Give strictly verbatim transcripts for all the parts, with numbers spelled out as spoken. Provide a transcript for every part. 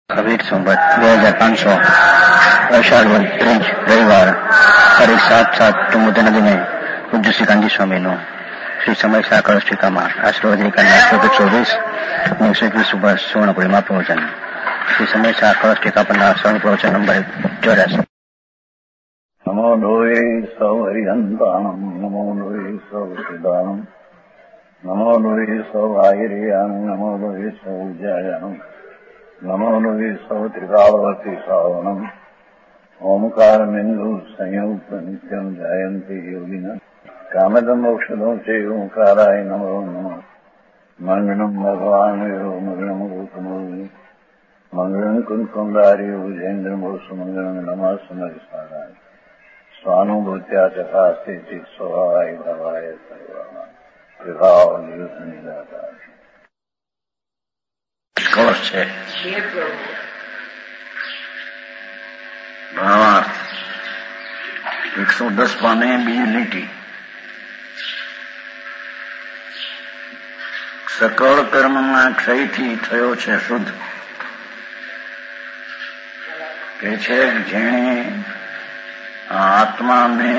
કબીર સંવત બે હજાર પાંચસો અષાઢ વદ ત્રીજ રવિવાર તારીખ સાત સાત ટુમુદ નદીને પૂજ્ય શ્રી ગાંધી સ્વામીનું શ્રી સમય સાકળ ટીકામાં આશ્રવદિકાના એકસો ચોવીસ અને એકસો એકવીસ ઉપર સુવર્ણપુરીમાં પ્રવચન. શ્રી સમય સાકળ ટીકા પરના સ્વર્ણ પ્રવચન નંબર ચોર્યાસી. નમો લોહે સૌ હરિહંતાણમ નમો લોહે સૌ સિદ્ધાણમ નમો લોહે સૌ આયર્યાણ નમો લોહે સૌ જયાણમ નમો લોહે સૌ ત્રિકાળવતી શ્રાવણમ ઓમકાર બિંદુ સંયુક્ત નિત્યમ જયંતી યોગિન કામદમ મોક્ષદો છે ઓંકારાય નમો નમઃ. મંગળમ ભગવાન યો મંગળમ ગૌતમો મંગળમ કુંકુંડાર્યો જૈન્દ્રમોષ મંગળમ નમઃ સમરિસારાય સ્વાનુભૂત્યા ચકાસ્તે ચિત સ્વભાવાય ભવાય સર્વમાં વિભાવ નિયુત નિરાકાર કોર્સ છે. ભાવાર્થ એકસો દસ પાને બીજી લીટી. સકળ કર્મના ક્ષયથી થયો છે શુદ્ધ. કે છે જેણે આત્માને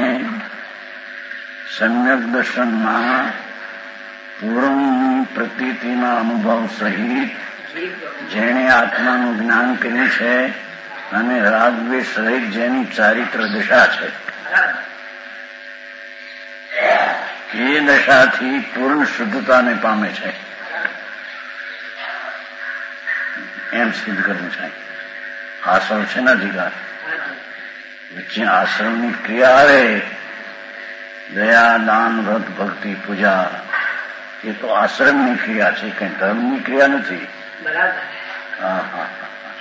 સમ્યક દર્શનમાં પૂર્ણ પ્રતીતિના અનુભવ સહિત જેણે આત્માનું જ્ઞાન કર્યું છે અને રાગદ્વેષ સહિત જેની ચારિત્ર દશા છે એ દશાથી પૂર્ણ શુદ્ધતાને પામે છે એમ સિદ્ધ કરવું છે. આશ્રમ છે ને અધિકાર વચ્ચે આશ્રમની ક્રિયા આવે દયા દાન વ્રત ભક્તિ પૂજા એ તો આશ્રમની ક્રિયા છે, કઈ ધર્મની ક્રિયા નથી. હા હા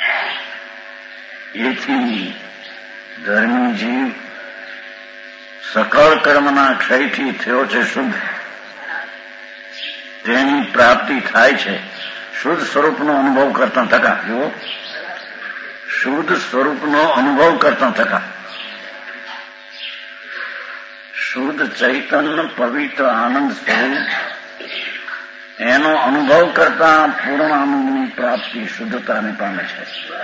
એથી ધર્મી જીવ સકળ કર્મના ક્ષયથી થયો છે શુદ્ધ, તેની પ્રાપ્તિ થાય છે શુદ્ધ સ્વરૂપનો અનુભવ કરતા થતા. જુઓ, શુદ્ધ સ્વરૂપનો અનુભવ કરતા થતા શુદ્ધ ચૈતન્ય પવિત્ર આનંદ સ્વરૂપ એનો અનુભવ કરતા પૂર્ણ આનંદની પ્રાપ્તિ શુદ્ધતાને પામે છે.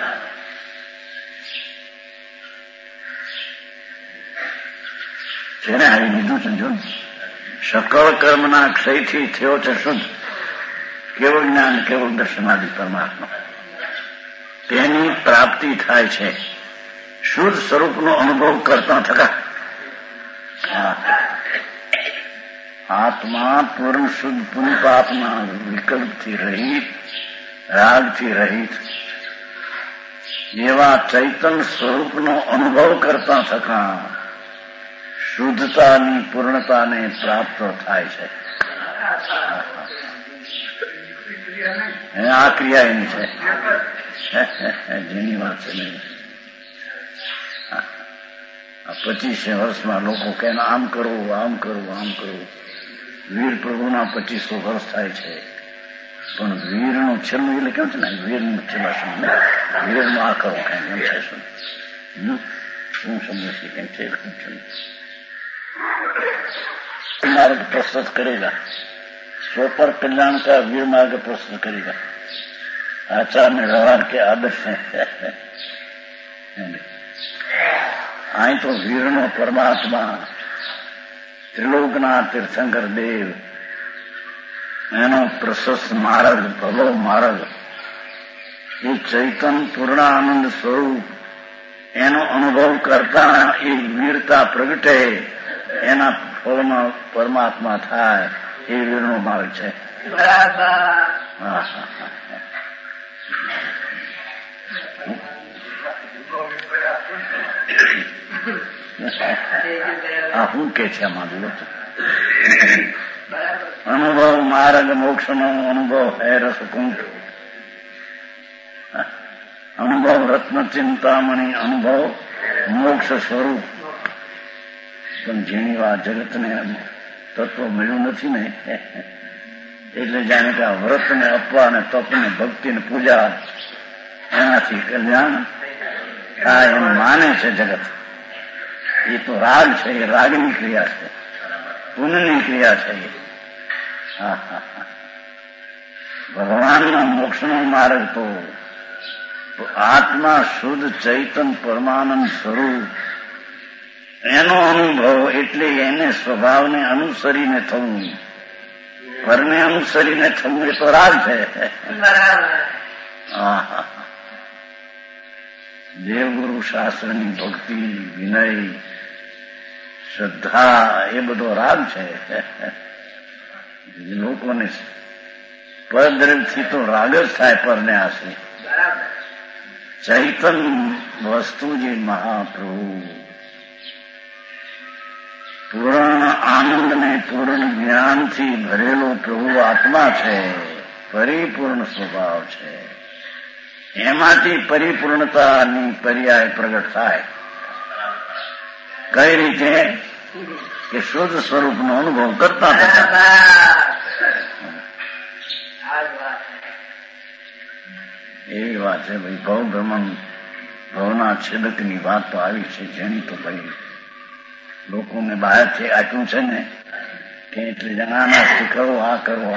જેને આવી લીધું છે જો સકળ કર્મના ક્ષયથી થયો છે શુદ્ધ, કેવળ જ્ઞાન કેવળ દર્શનાદિ પરમાત્મા, તેની પ્રાપ્તિ થાય છે શુદ્ધ સ્વરૂપનો અનુભવ કરતા થતા. આત્મા પૂર્ણ શુદ્ધ પુણ્ય પાપના વિકલ્પથી રહિત, રાગથી રહિત એવા ચૈતન્ય સ્વરૂપનો અનુભવ કરતા થતા શુદ્ધતાની પૂર્ણતાને પ્રાપ્ત થાય છે. આ ક્રિયા એની છે જેની વાત છે નહીં. આ પચીસે વર્ષમાં લોકો કે આમ કરવું આમ કરવું આમ કરવું. વીર પ્રભુના પચીસો વર્ષ થાય છે, પણ વીરનું છેલ્લું એટલે કેમ છે ને વીરનું છેલ્લા સમય વીરનું આ કરો કઈ એમ છે શું શું સમજે છે કેમ છે मार्ग प्रस्तुत करेगा, स्वपर कल्याण का वीर मार्ग प्रस्तुत करेगा. आचार्य व्यवहार के आदर्श हैं. અહીં તો વીરનો પરમાત્મા ત્રિલોકના તીર્થંકર દેવ એનો પ્રશસ્ત માર્ગ ભલો માર્ગ એ ચૈતન પૂર્ણ આનંદ સ્વરૂપ એનો અનુભવ કરતા એ વીરતા પ્રગટે એના ફળમાં પરમાત્મા થાય એ વીરનો માર્ગ છે. આ શું કે છે આમાં અનુભવ માર્ગ મોક્ષનો અનુભવ હે રસકુંઠ, અનુભવ રત્ન ચિંતામણી, અનુભવ મોક્ષ સ્વરૂપ. પણ જેની વાત જગતને તત્વ મળ્યું નથી ને એટલે જાણે કે આ વ્રતને અપવા ને તપને ભક્તિને પૂજા એનાથી કલ્યાણ થાય એમ માને છે જગત. એ તો રાગ છે, એ રાગની ક્રિયા છે, પુણ્યની ક્રિયા છે. હા હા ભગવાનના મોક્ષનો માર્ગ તો તો આત્મા શુદ્ધ ચૈતન પરમાનંદ સ્વરૂપ એનો અનુભવ એટલે એને સ્વભાવને અનુસરીને થવું. પરને અનુસરીને થવું એ તો રાગ છે. દેવગુરુ શાસ્ત્રની ભક્તિ, વિનય, શ્રદ્ધા એ બધો રાગ છે. લોકોને પરદ્રવ્યથી તો રાગ જ થાય પરને આશરે. ચૈતન વસ્તુ જે મહાપ્રભુ પૂર્ણ આનંદ ને પૂર્ણ જ્ઞાનથી ભરેલો પ્રભુ આત્મા છે, પરિપૂર્ણ સ્વભાવ છે. એમાંથી પરિપૂર્ણતાની પર્યાય પ્રગટ થાય. કઈ રીતે? કે શુદ્ધ સ્વરૂપનો અનુભવ કરતા હતા. એવી વાત છે ભાઈ. ભવ ભ્રમણ ભવના છેદકની વાત તો આવી છે, જેની તો ભાઈ લોકોને બહારથી આપ્યું છે ને કે એટલે જણાના શીખવો, આ કરવો.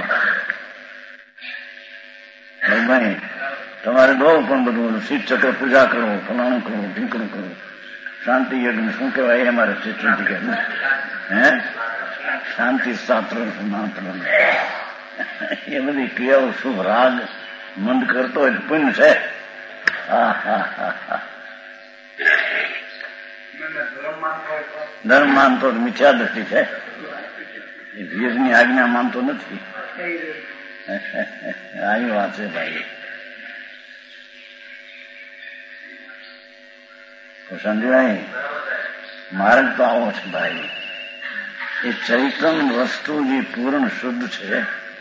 ભાઈ તમારે બહુ પણ બધું શીત ચક્ર પૂજા કરો, ફલાણું કરો, ઢીકણું કરો, શાંતિ યજ્ઞ શું કહેવાય અમારે ચેતન હે શાંતિ શાસ્ત્ર માત્ર એ બધી ક્રિયાઓ શુભ રાગ મંદ કરતો હોય પુણ્ય છે. હા હા હા હા ધર્મ માનતો મિથ્યા દ્રષ્ટિ છે. એ વીરની આજ્ઞા માનતો નથી. આવી વાત છે ભાઈ. તો સમજાય માર્ગ તો આવો છે ભાઈ. એ ચૈતન વસ્તુ જે પૂર્ણ શુદ્ધ છે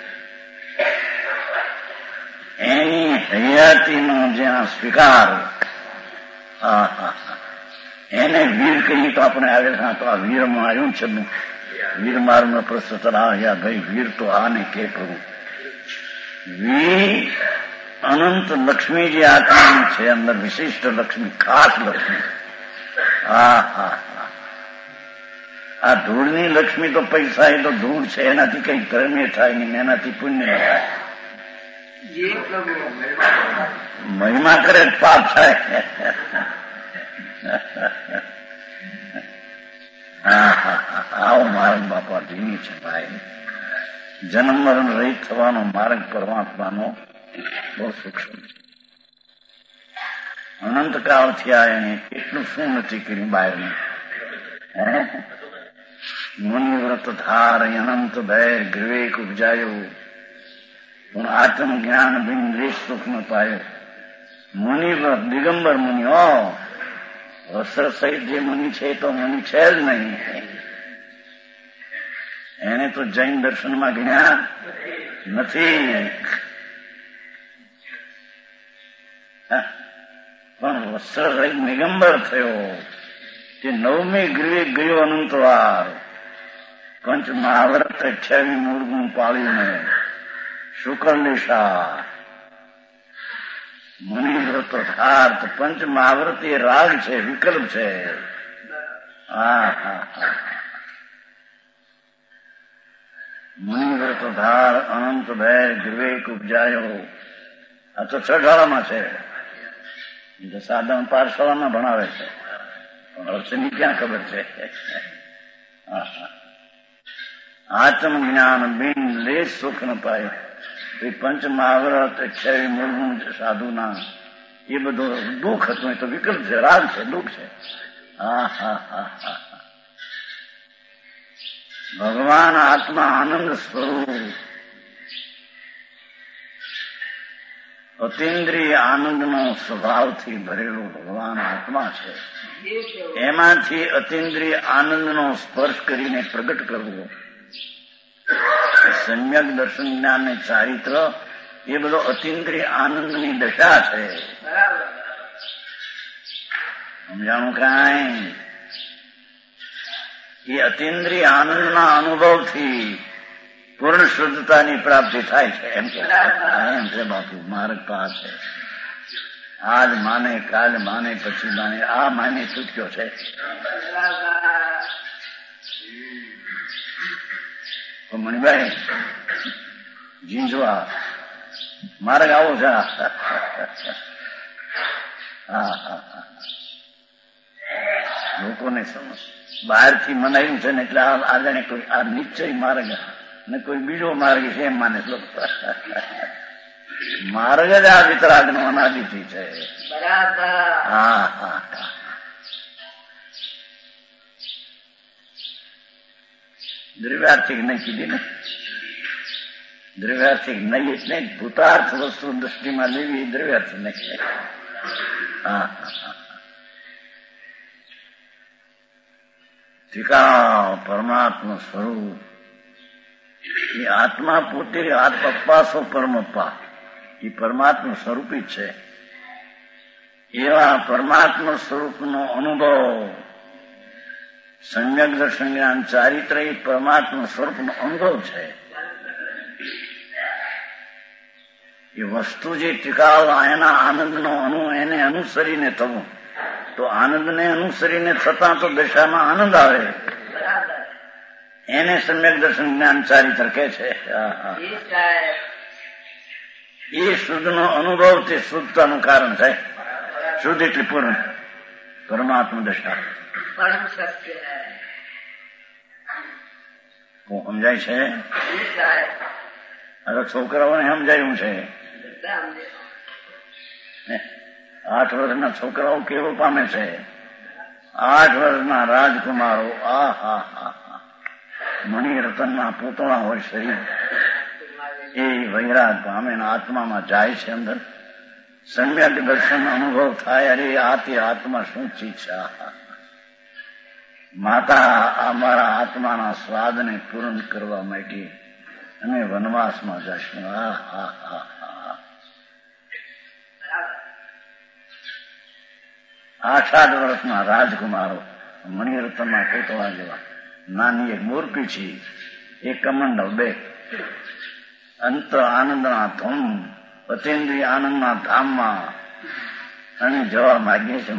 એની હયાતીનો જ્યાં સ્વીકાર, હા હા એને વીર કહીએ તો આપણે આવે હા તો આ વીરમાં આવ્યું છે. વીર મારનો પ્રશ્ન તરાવ્યા ભાઈ વીર તો આને કે પ્રભુ વીર અનંત લક્ષ્મી જે આત્માની છે અંદર વિશિષ્ટ લક્ષ્મી, ખાસ લક્ષ્મી. હા હા હા આ ધૂળની લક્ષ્મી તો પૈસા એ તો ધૂળ છે, એનાથી કઈ કર્મે થાય નહીં, એનાથી પુણ્ય થાય. મહિમા કરે પાપ થાય. હા હા આવો માર્ગ બાપા ધીમી છે ભાઈ. જન્મ મરણ રહિત થવાનો માર્ગ પરમાત્માનો બહુ સૂક્ષ્મ છે. અનંત કાળથી આ એને એટલું શું નથી કર્યું બહારનું. મુનિવ્રત ધાર અનંત ભૈર ગ્રીવેક ઉપજાયો પણ આત્મ જ્ઞાન બિન લેશ સુખ ન પાયો. મુનિવ્રત દિગંબર મુનિ હો, વસ્ત્ર સહિત જે મુનિ છે તો મુનિ છે જ નહીં. એને તો જૈન દર્શનમાં જ્ઞાન નથી. પણ વસ્ત્ર રહિત નિગંબર થયો તે નવમી ગ્રીવે ગયો અનંતવાર. પંચ મહાવ્રત અઠ્યાવી મૂળગુણ પાળીને શુકર નિશા મુનિવ્રત ધાર્થ. પંચ મહાવ્રત એ રાગ છે, વિકલ્પ છે. હા હા હા મુનિવ્રત ધાર અનંત ભૈર ગ્રીવેક ઉપજાયો. આ તો છઠાળામાં છે. એ તો સાધારણ પાઠશાળામાં ભણાવે છે, પણ અર્ચની ક્યાં ખબર છે. આત્મ જ્ઞાન બિન લેશ સુખ ન પાયો. એ પંચ મહાવ્રત અઠ્યાવી મૂળગુણ સાધુના એ બધું દુઃખ હતું. એ તો વિકલ્પ છે, રાગ છે, દુઃખ છે. હા હા હા હા ભગવાન આત્મા આનંદ સ્વરૂપ અતિન્દ્રિય આનંદનો સ્વભાવથી ભરેલો ભગવાન આત્મા છે. એમાંથી અતિન્દ્રિય આનંદનો સ્પર્શ કરીને પ્રગટ કરવો, સમ્યક દર્શન જ્ઞાન ને ચારિત્ર એ બધો અતિન્દ્રિય આનંદની દશા છે. સમજાણું કાંઈ? એ અતિન્દ્રિય આનંદના અનુભવથી પૂર્ણ શુદ્ધતાની પ્રાપ્તિ થાય છે. એમ કે એમ છે બાપુ. માર્ગ તો આ છે. આજ માને, કાલ માને, પછી માને. આ માને છૂટ્યો છે. મણિભાઈ જીંજવા માર્ગ આવો છે. હા હા હા લોકોને સમજ બહારથી મનાયું છે ને એટલે આ જાણે કોઈ આ નિશ્ચય માર્ગ ને કોઈ બીજો માર્ગ છે એમ માને લોકો. માર્ગ જ આ વિતરાગ નો અનાદિથી છે. બરાબર. હા હા હા દ્રવ્યાર્થિક નહીં કીધી ને, દ્રવ્યાર્થિક નહીં એટલે ભૂતાર્થ વસ્તુ દૃષ્ટિમાં લેવી એ દ્રવ્યાર્થિક નહીં. હા ટીકા પરમાત્મા સ્વરૂપ એ આત્મા પોતે આત્મપ્પા સો પરમપ્પા એ પરમાત્મા સ્વરૂપી છે. એવા પરમાત્મા સ્વરૂપનો અનુભવ સમ્યક દર્શન જ્ઞાન ચારિત્ર એ પરમાત્મા સ્વરૂપનો અનુભવ છે. એ વસ્તુ જે ટીકાવ એના આનંદનો અનુ એને અનુસરીને થવું તો આનંદને અનુસરીને થતા તો દશામાં આનંદ આવે એને સમ્યક દર્શન જ્ઞાન ચારિત્ર કે છે. એ શુદ્ધનો અનુભવ તે શુદ્ધતાનું કારણ થાય. શુદ્ધ એટલે પૂર્ણ પરમાત્મા દશા. પરમ સત્ય સમજાય છે? હવે છોકરાઓને સમજાયું છે. આઠ વર્ષના છોકરાઓ કેવો પામે છે? આઠ વર્ષના રાજકુમારો આ હા હા હા મણિરતનના પૂતળા હોય શરીર એ વૈરાગ પામે આત્મામાં જાય છે. અંદર સમ્યક દર્શન અનુભવ થાય. અરે આ તે આત્મા શું ચીજ છે? માતા અમારા આત્માના સ્વાદને પૂર્ણ કરવા માટે અમે વનવાસમાં જશું. આ હા હા હા આઠ આઠ વર્ષના રાજકુમારો મણિરત્નના પૂતળા જેવા. નાની એક મોરપી છે, એક કમંડલ, બે અંત આનંદના ધૂમ અતેન્દ્રિય આનંદના ધામમાં અમે જવા માંગીએ છીએ.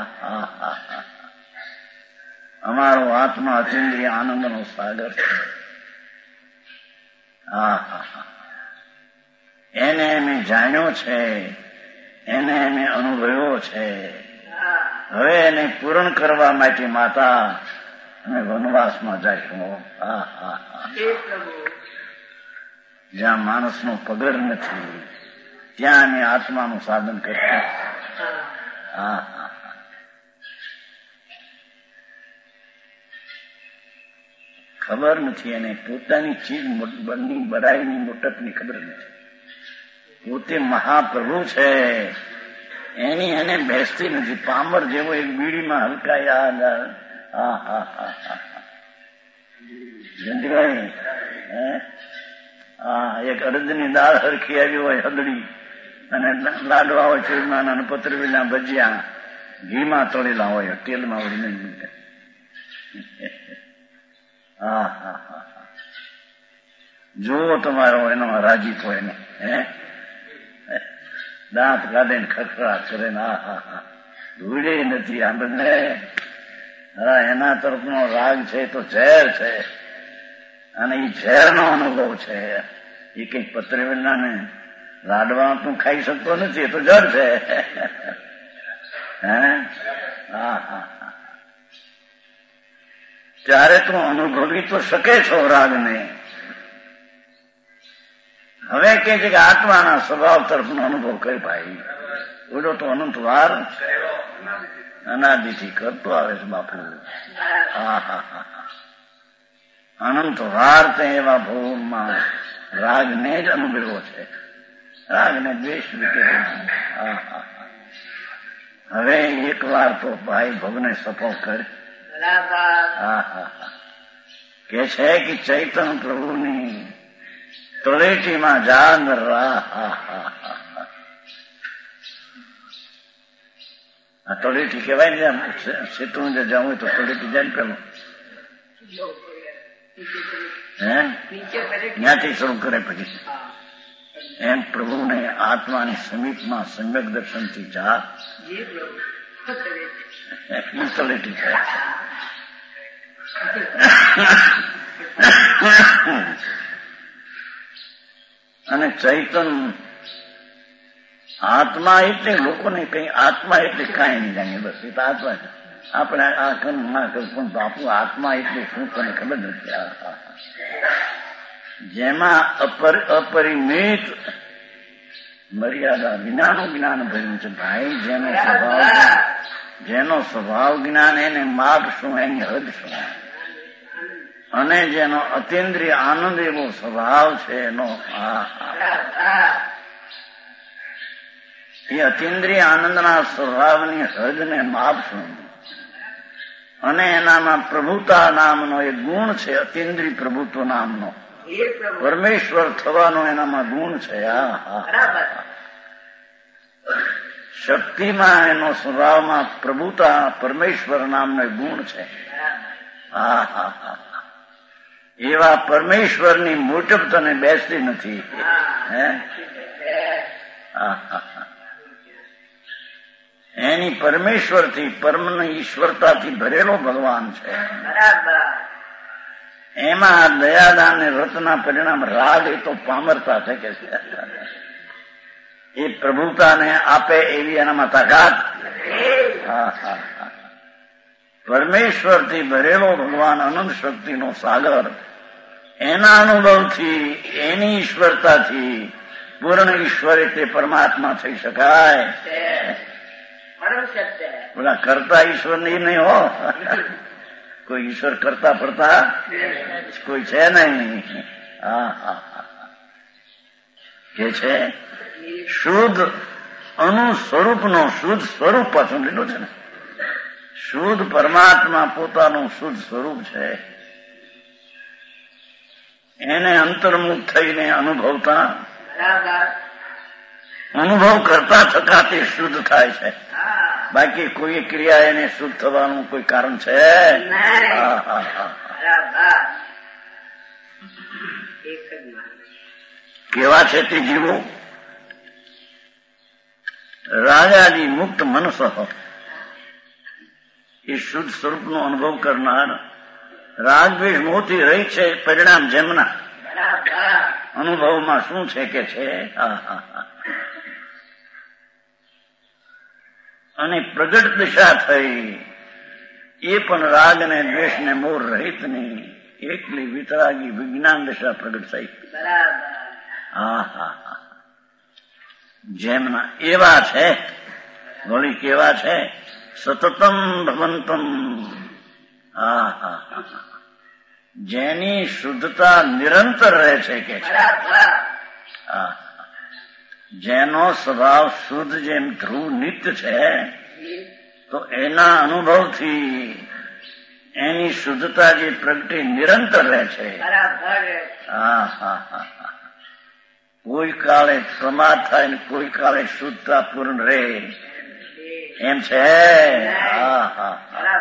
અમારો આત્મા અતેન્દ્રિય આનંદનો સાગર છે. એને અમે જાણ્યો છે, એને અમે અનુભવ્યો છે. હવે એને પૂર્ણ કરવા માટે માતા અમે વનવાસમાં જઈશું. હા હા હા જ્યાં માણસનો પગર નથી ત્યાં અમે આત્માનું સાધન કરીશું. હા હા ખબર નથી એને પોતાની ચીજ બની બડાઈની મોટપની ખબર નથી. પોતે મહાપ્રભુ છે એની એને બેસતી નથી. પામર જેવો એક બીડીમાં હલકાયા. હા હા હા હા જયંતિભાઈ હા એક અડદની દાળ હરખી આવી હોય હદડી અને લાડવા હોય ચૂરમાના અને પતરવીના ભજીયા ઘીમાં તળેલા હોય તેલમાં વળી નહીં. હા હા હા જુઓ તમારો એનો રાજી હોય ને દાંત કાઢે ને ખખડાટ કરે ને હા હા હા ધૂળે નથી આપણને. હા એના તરફનો રાગ છે તો ઝેર છે અને એ ઝેરનો અનુભવ છે. એ કઈક પતરેવેલા ને લાડવા તું ખાઈ શકતો નથી, એ તો ઝેર છે. હે હા હા હા ત્યારે તું અનુભવી તો શકે છો રાગને. હવે કે છે કે આત્માના સ્વભાવ તરફનો અનુભવ કરી ભાઈ. ઓડો તો અનંત વાર અનાદિથી કરતો આવે છે બાપુ. હા હા હા અનંત વાર તે એવા ભોગમાં રાગને જ અનુભવ્યો છે. રાગને દ્વેષ રીતે. હા હા હવે એક વાર તો ભાઈ ભોગને સફળ કરે. હા હા કે છે કે ચૈતન પ્રભુની તળેટીમાં જાન રા. હા હા હા આ તળેટી કહેવાય ને. સીતું જે જવું હોય તો તળેટી જાય ને પેલું હે ત્યાંથી શરૂ કરે પછી એમ પ્રભુને આત્માની સમીપમાં સમ્યક દર્શનથી જા તળેટી થાય. અને ચૈતન આત્મા એટલે લોકોને કઈ આત્મા એટલે કાંઈ નહીં જાણીએ, બસ એ તો આત્મા છે. આપણે આ કર્મ ના કરું પણ આપણું આત્મા એટલે શું તને ખબર નથી. જેમાં અપર અપરિમિત મર્યાદા વિનાનું જ્ઞાન ભર્યું છે ભાઈ. જેનો સ્વભાવ જેનો સ્વભાવ જ્ઞાન એને માપ શું, એની હદ શું. અને જેનો અતિન્દ્રિય આનંદ એવો સ્વભાવ છે એનો એ અતિન્દ્રિય આનંદના સ્વભાવની હદને માપ શું. અને એનામાં પ્રભુતા નામનો એક ગુણ છે, અતિન્દ્રિય પ્રભુત્વ નામનો પરમેશ્વર થવાનો એનામાં ગુણ છે. હા હા શક્તિમાં એનો સ્વભાવમાં પ્રભુતા પરમેશ્વર નામનો ગુણ છે. હા હા હા એવા પરમેશ્વરની મોટપ તને બેસતી નથી. હે હા હા એની પરમેશ્વરથી પરમની ઈશ્વરતાથી ભરેલો ભગવાન છે. એમાં દયાદાન ને વ્રતના પરિણામ રાગ એ તો પામરતા છે કે છે. એ પ્રભુતાને આપે એવી એનામાં તાકાત. હા હા હા પરમેશ્વરથી ભરેલો ભગવાન અનંત શક્તિનો સાગર એના અનુભવથી એની ઈશ્વરતાથી પૂર્ણ ઈશ્વર એટલે પરમાત્મા થઈ શકાય. બધા કરતા ઈશ્વર ની નહીં હો, કોઈ ઈશ્વર કરતા પડતા કોઈ છે નહીં. હા હા કે છે શુદ્ધ અનુ સ્વરૂપનો શુદ્ધ સ્વરૂપ પાછું લીધું છે ને. શુદ્ધ પરમાત્મા પોતાનું શુદ્ધ સ્વરૂપ છે. એને અંતર્મુખ થઈને અનુભવતા અનુભવ કરતા થતા તે શુદ્ધ થાય છે. બાકી કોઈ ક્રિયા એને શુદ્ધ થવાનું કોઈ કારણ છે? કેવા છે તે જીવો? રાજાજી મુક્ત મનસ એ શુદ્ધ સ્વરૂપનો અનુભવ કરનાર રાગદ્વેષ મોહથી રહી છે. પરિણામ જેમના અનુભવમાં શું છે કે છે અને પ્રગટ દિશા થઈ એ પણ રાગ ને દ્વેષ ને મોહ રહિત ની એકલી વિતરાગી વિજ્ઞાન દિશા પ્રગટ થઈ. હા હા હા જેમના એવા છે. વળી કેવા છે? સતતમ ભવંતમ. હા હા હા જેની શુદ્ધતા નિરંતર રહે છે કે છે. હા જેનો સ્વભાવ શુદ્ધ જેમ ધ્રુવ નિત્ય છે તો એના અનુભવથી એની શુદ્ધતા જે પ્રગટી નિરંતર રહે છે. હા હા હા કોઈ કાળે પ્રમાદ થાય ને કોઈ કાળે શુદ્ધતા પૂર્ણ રહે એમ છે. હા હા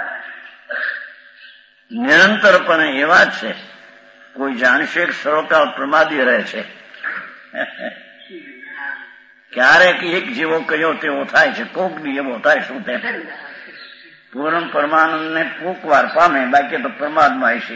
નિરંતરપણે એવા જ છે. કોઈ જાણશે કે સર્વકાળ પ્રમાદી રહે છે. ક્યારેક એક જેવો કયો તેવો થાય છે, કોક બી એવો થાય. શું તેમ પૂર્ણ પરમાનંદ ને કોક વાર પામે, બાકી તો પ્રમાદમાં હશે.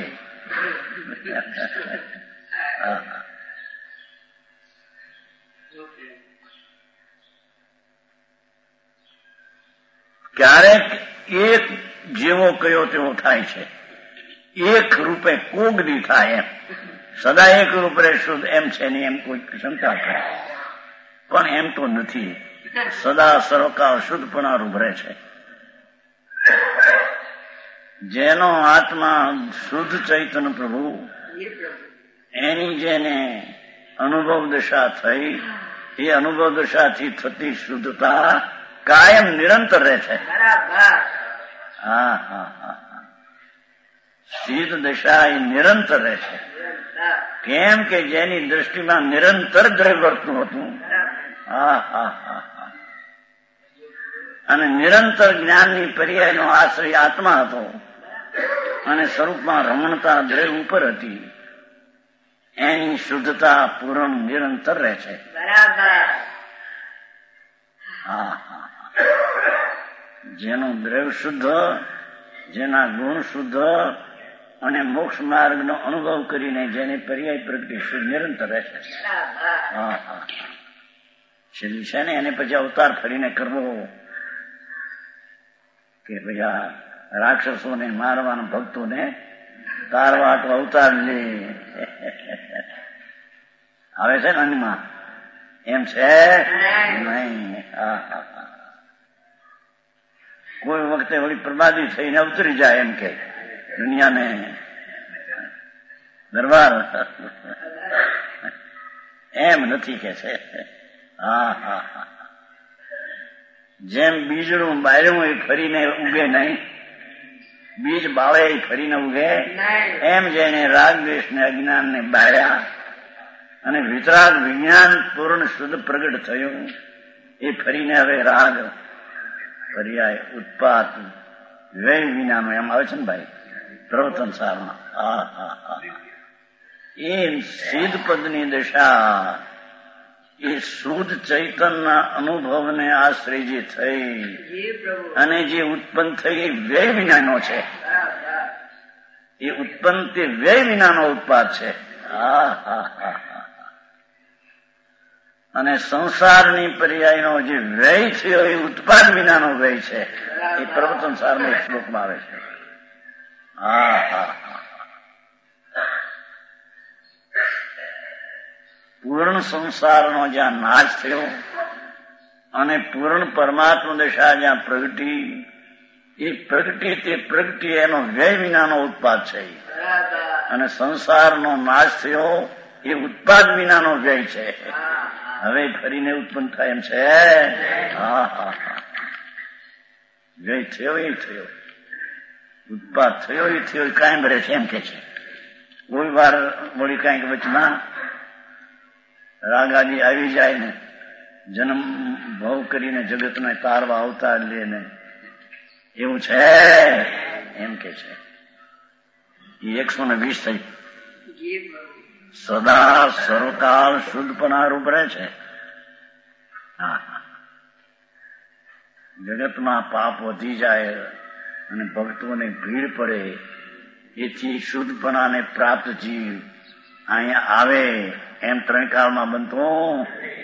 ક્યારેક એક જેવો કયો તેવો થાય છે. એક રૂપે કોક દી થાય એમ. સદા એક રૂપ રહે શુદ્ધ એમ છે ને એમ કોઈ શંકા કરે પણ એમ તો નથી. સદા સર્વકાળ શુદ્ધપણા રૂપ રહે છે. જેનો આત્મા શુદ્ધ ચૈતન્ય પ્રભુ એની જેને અનુભવ દશા થઈ એ અનુભવ દશાથી થતી શુદ્ધતા કાયમ નિરંતર રહે છે. હા હા હા સિદ્ધ દશા એ નિરંતર રહે છે. કેમ કે જેની દ્રષ્ટિમાં નિરંતર દ્રવ્ય વર્તતું હતું. હા હા હા અને નિરંતર જ્ઞાનની પર્યાયનો આશ્રય આત્મા હતો અને સ્વરૂપમાં રમણતા દ્રવ્ય ઉપર હતી. એની શુદ્ધતા પૂર્ણ નિરંતર રહે છે. હા હા જેનું દ્રવ્ય શુદ્ધ, જેના ગુણ શુદ્ધ અને મોક્ષ માર્ગનો અનુભવ કરીને જેને પર્યાય પ્રગતિ શુદ્ધ નિરંતર રહે છે. હા હા છેલ્લી છે ને એને પછી અવતાર ફરીને કરવો કે ભાઈ આ રાક્ષસોને મારવાના ભક્તોને તારવા તો અવતાર લે આવે છે ને અન્નમાં એમ છે નહીં. કોઈ વખતે વળી પ્રમાદી થઈને અવતરી જાય એમ કે દુનિયાને દરબાર એમ નથી કે છે. હા હા હા જેમ બીજનું બાયણું એ ફરીને ઉગે નહીં, બીજ બાળે એ ફરીને ઉગે, એમ જેને રાગ દ્વેષ ને અજ્ઞાન ને બાળ્યા અને વિતરાગ વિજ્ઞાન પૂર્ણ શુદ્ધ પ્રગટ થયું એ ફરીને હવે રાગ પર્યાય ઉત્પાત વ્યય વિનાનો એમ આવે છે ને ભાઈ પ્રવર્તન સારમાં. હા હા હા એ સિદ્ધ પદની દશા એ શુદ્ધ ચૈતનના અનુભવને આશ્રય જે થઈ અને જે ઉત્પન્ન થઈ એ વ્યય વિનાનો છે. એ ઉત્પન્ન તે વ્યય વિનાનો ઉત્પાદ છે. હા હા હા અને સંસારની પર્યાયનો જે વ્યય થયો એ ઉત્પાદ વિનાનો વ્યય છે. એ પ્રવચન સારમાં એક શ્લોકમાં આવે છે. હા હા હા પૂર્ણ સંસારનો જ્યાં નાશ થયો અને પૂર્ણ પરમાત્મા દશા જ્યાં પ્રગટી, એ પ્રગટી તે પ્રગટી એનો વ્યય વિનાનો ઉત્પાદ છે. અને સંસારનો નાશ થયો એ ઉત્પાદ વિનાનો વ્યય છે. હવે ફરીને ઉત્પન્ન થાય એમ છે. હા હા હા વ્યય થયો એ થયો, ઉત્પાદ થયો એ થયો, કાયમ રહે છે એમ કે છે. કોઈ વાર વળી કાંઈક વચમાં રાગાદી આવી જાય ને જન્મ ભવ કરીને જગતને તારવા અવતાર લે ને એવું છે એમ કે છે. એ એકસો ને વીસ થઈ સદા સર્વકાળ શુદ્ધપણા રૂપ રહે છે. હા જગતમાં પાપ વધી જાય અને ભક્તોને ભીડ પડે એથી શુદ્ધપણાને પ્રાપ્ત જીવ અહીંયા આવે એમ ત્રણ કાળમાં બનતું.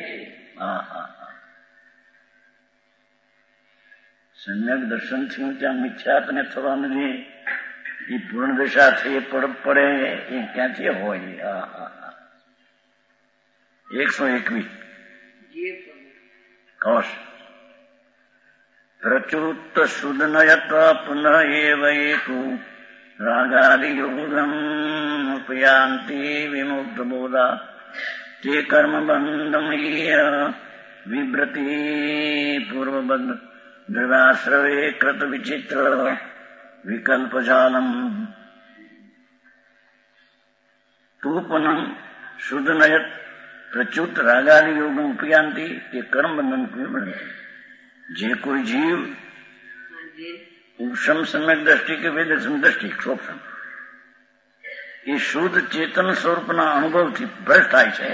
સમ્યક દર્શન થયું ત્યાં મિથ્યાત્વને થવા નથી. એ પૂર્ણ દશા થઈ પડે એ ક્યાંથી હોય. એકસો એકવીસ કૌશ પ્રચુત સુદનયત પુનઃ એવ હેતુ રાગાદિયોગમ ઉપયાંતિ વિમુક્ત બોધા તે કર્મ બંધમ વિવ્રતિ પૂર્વબદ્ધ દ્રવાશ્રવે કૃત વિચિત્ર વિકલ્પજાલમ તુપનમ શુદ્ધનયત પ્રચુત રાગાદિ યોગ ઉપયાંતિ તે કર્મ બંધન વિવ્રતિ. જે કોઈ જીવ ઉપશમ સમ્યક દ્રષ્ટિ કે વેદર્શન દ્રષ્ટિ ક્ષોભમ એ શુદ્ધ ચેતન સ્વરૂપના અનુભવથી ભ્રષ્ટ થાય છે.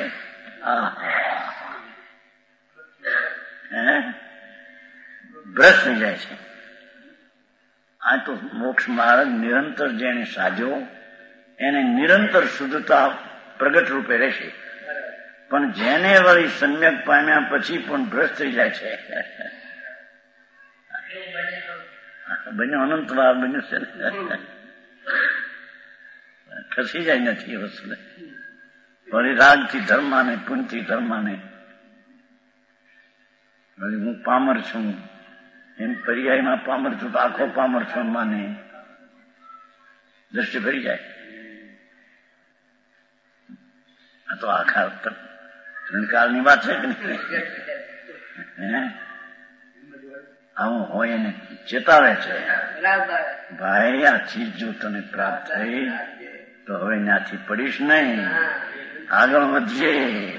ભ્રષ્ટ થઈ જાય છે. આ તો મોક્ષ માર્ગ નિરંતર જેને સાધ્યો એને નિરંતર શુદ્ધતા પ્રગટ રૂપે રહેશે. પણ જેને વળી સમ્યક પામ્યા પછી પણ ભ્રષ્ટ થઈ જાય છે. બન્યો અનંતવાર બન્યું છે, ખસી જાય નથી એ વસ્તુ. વળી રાગથી ધર્માને, પુણ્યથી ધર્માને, વળી હું પામર છું એમ પર્યાયમાં પામર છું તો આખો પામર છું માને દ્રષ્ટિ ફરી જાય. આ તો આખા ત્રણકાળની વાત છે કે નહીં? આવું હોય એને ચેતાવે છે, ભાઈ આ ચીજ જો તને પ્રાપ્ત થઈ તો હવે ત્યાંથી પડીશ નહીં, આગળ વધજે,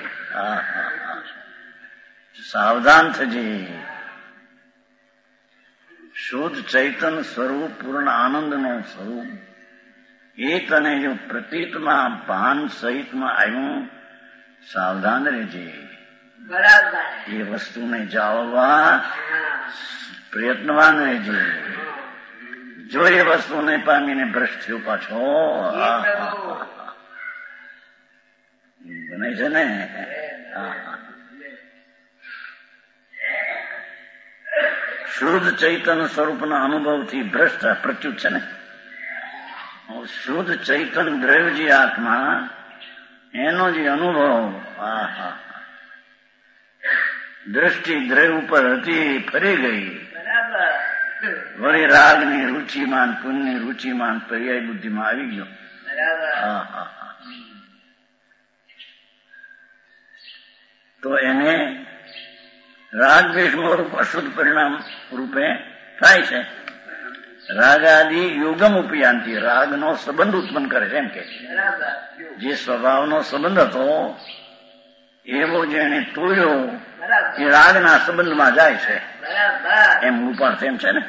સાવધાન થજે. શુદ્ધ ચૈતન સ્વરૂપ પૂર્ણ આનંદનો સ્વરૂપ એ તને જો પ્રતીતમાં ભાન સહિતમાં આવ્યું, સાવધાન રહેજે. એ વસ્તુને જાળવવા પ્રયત્નવાન રહેજે. જો એ વસ્તુને પામીને ભ્રષ્ટ થયો પાછો બને છે ને. શુદ્ધ ચૈતન્ય સ્વરૂપના અનુભવથી ભ્રષ્ટ પ્રત્યુત છે ને. શુદ્ધ ચૈતન્ય દ્રવ્યજી આત્મા એનો જે અનુભવ, આહા, દ્રષ્ટિ દ્રવ્ય ઉપર હતી, ફરી ગઈ. વળી રાગની રુચિમાન, પુણ્યની રુચિમાન પર્યાય બુદ્ધિમાં આવી ગયો. આહા, તો એને રાગ દ્વેષનું રૂપ અશુદ્ધ પરિણામ રૂપે થાય છે. રાગાદિ યોગમ ઉપયાંતિ, રાગનો સંબંધ ઉત્પન્ન કરે છે. એમ કે જે સ્વભાવનો સંબંધ હતો એવો જેને તોડ્યો એ રાગના સંબંધમાં જાય છે. એમ ઉપાર્થ એમ છે ને.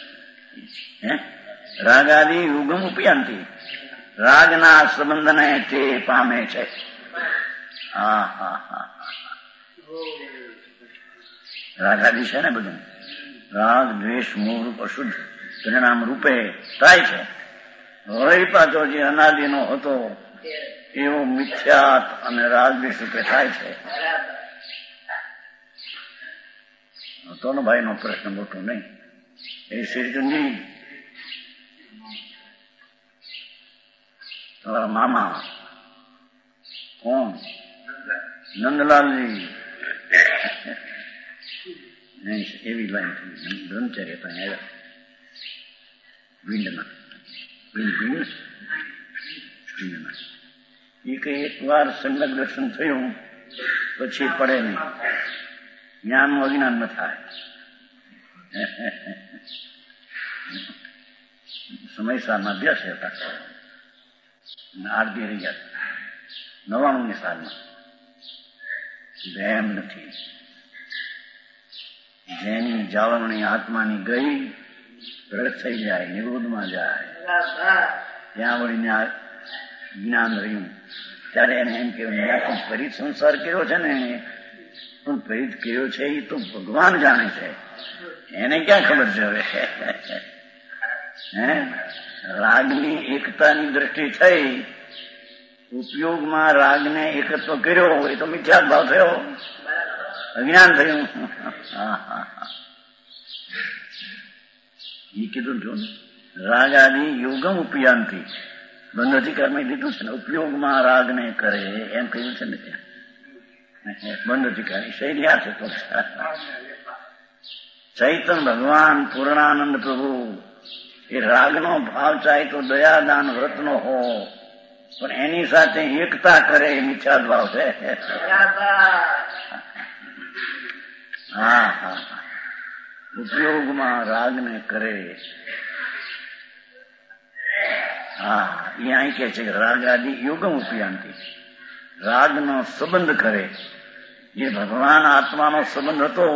રાગાદિ યોગમ ઉપયાંતિ, રાગના સંબંધને તે પામે છે. હા હા હા રાગાદિ છે ને બધું. રાગ દ્વેષ મોહ રૂપ અશુદ્ધ પરિણામ રૂપે થાય છે. વળી પાછો જે અનાદિનો હતો એવો મિથ્યાત અને રાગ દ્વેષ રૂપે થાય છે. હતો ને ભાઈ નો પ્રશ્ન મોટો નહીં. એ શ્રીચંદજી તમારા મામા કોણ? નંદલાલજી. એવી લાઈન થઈ બ્રહ્મચર્ય ત્યાં આવ્યા ભીંડમાં. ભીંડ ભીંડ ભીંડમાં એ કઈ એક વાર સંગત દર્શન થયું પછી પડે નહીં. જ્ઞાનનું અજ્ઞાન ન થાય. સમયસારમાં અભ્યાસ હતા. આરતી રહી ગયા નવાણું ની સાલમાં. એમ નથી. જેની જાળવણી આત્માની ગઈ પ્રગટ થઈ જાય, નિરોધમાં જાય, ત્યાં વળીને જ્ઞાન રહ્યું ત્યારે એને એમ કેવું પરિત સંસાર કર્યો છે ને, પણ પરિત કર્યો છે એ તો ભગવાન જાણે છે, એને ક્યાં ખબર છે હવે. હે રાગની એકતાની દ્રષ્ટિ થઈ, ઉપયોગમાં રાગને એકત્વ કર્યો એ તો મિથ્યા ભાવ થયો, અજ્ઞાન થયું. એ કીધું છું રાગ આદિ યોગમ ઉપયાંતિ, બંધ અધિકાર મેં દીધું છે ને, ઉપયોગમાં રાગને કરે એમ કહ્યું છે ને ત્યાં. બંધ અધિકારી શૈલી આ છે. તો ચૈતન ભગવાન પૂર્ણાનંદ પ્રભુ એ રાગનો ભાવ ચાહે તો દયાદાન વ્રતનો હો, પણ એની સાથે એકતા કરે એ મિથ્યા ભાવ છે. હા હા ઉપયોગમાં રાગને કરે. હા એ અહીં કે છે રાગ આદિ યોગમ ઉપયાંતિ, રાગનો સંબંધ કરે. જે ભગવાન આત્માનો સંબંધ હતો,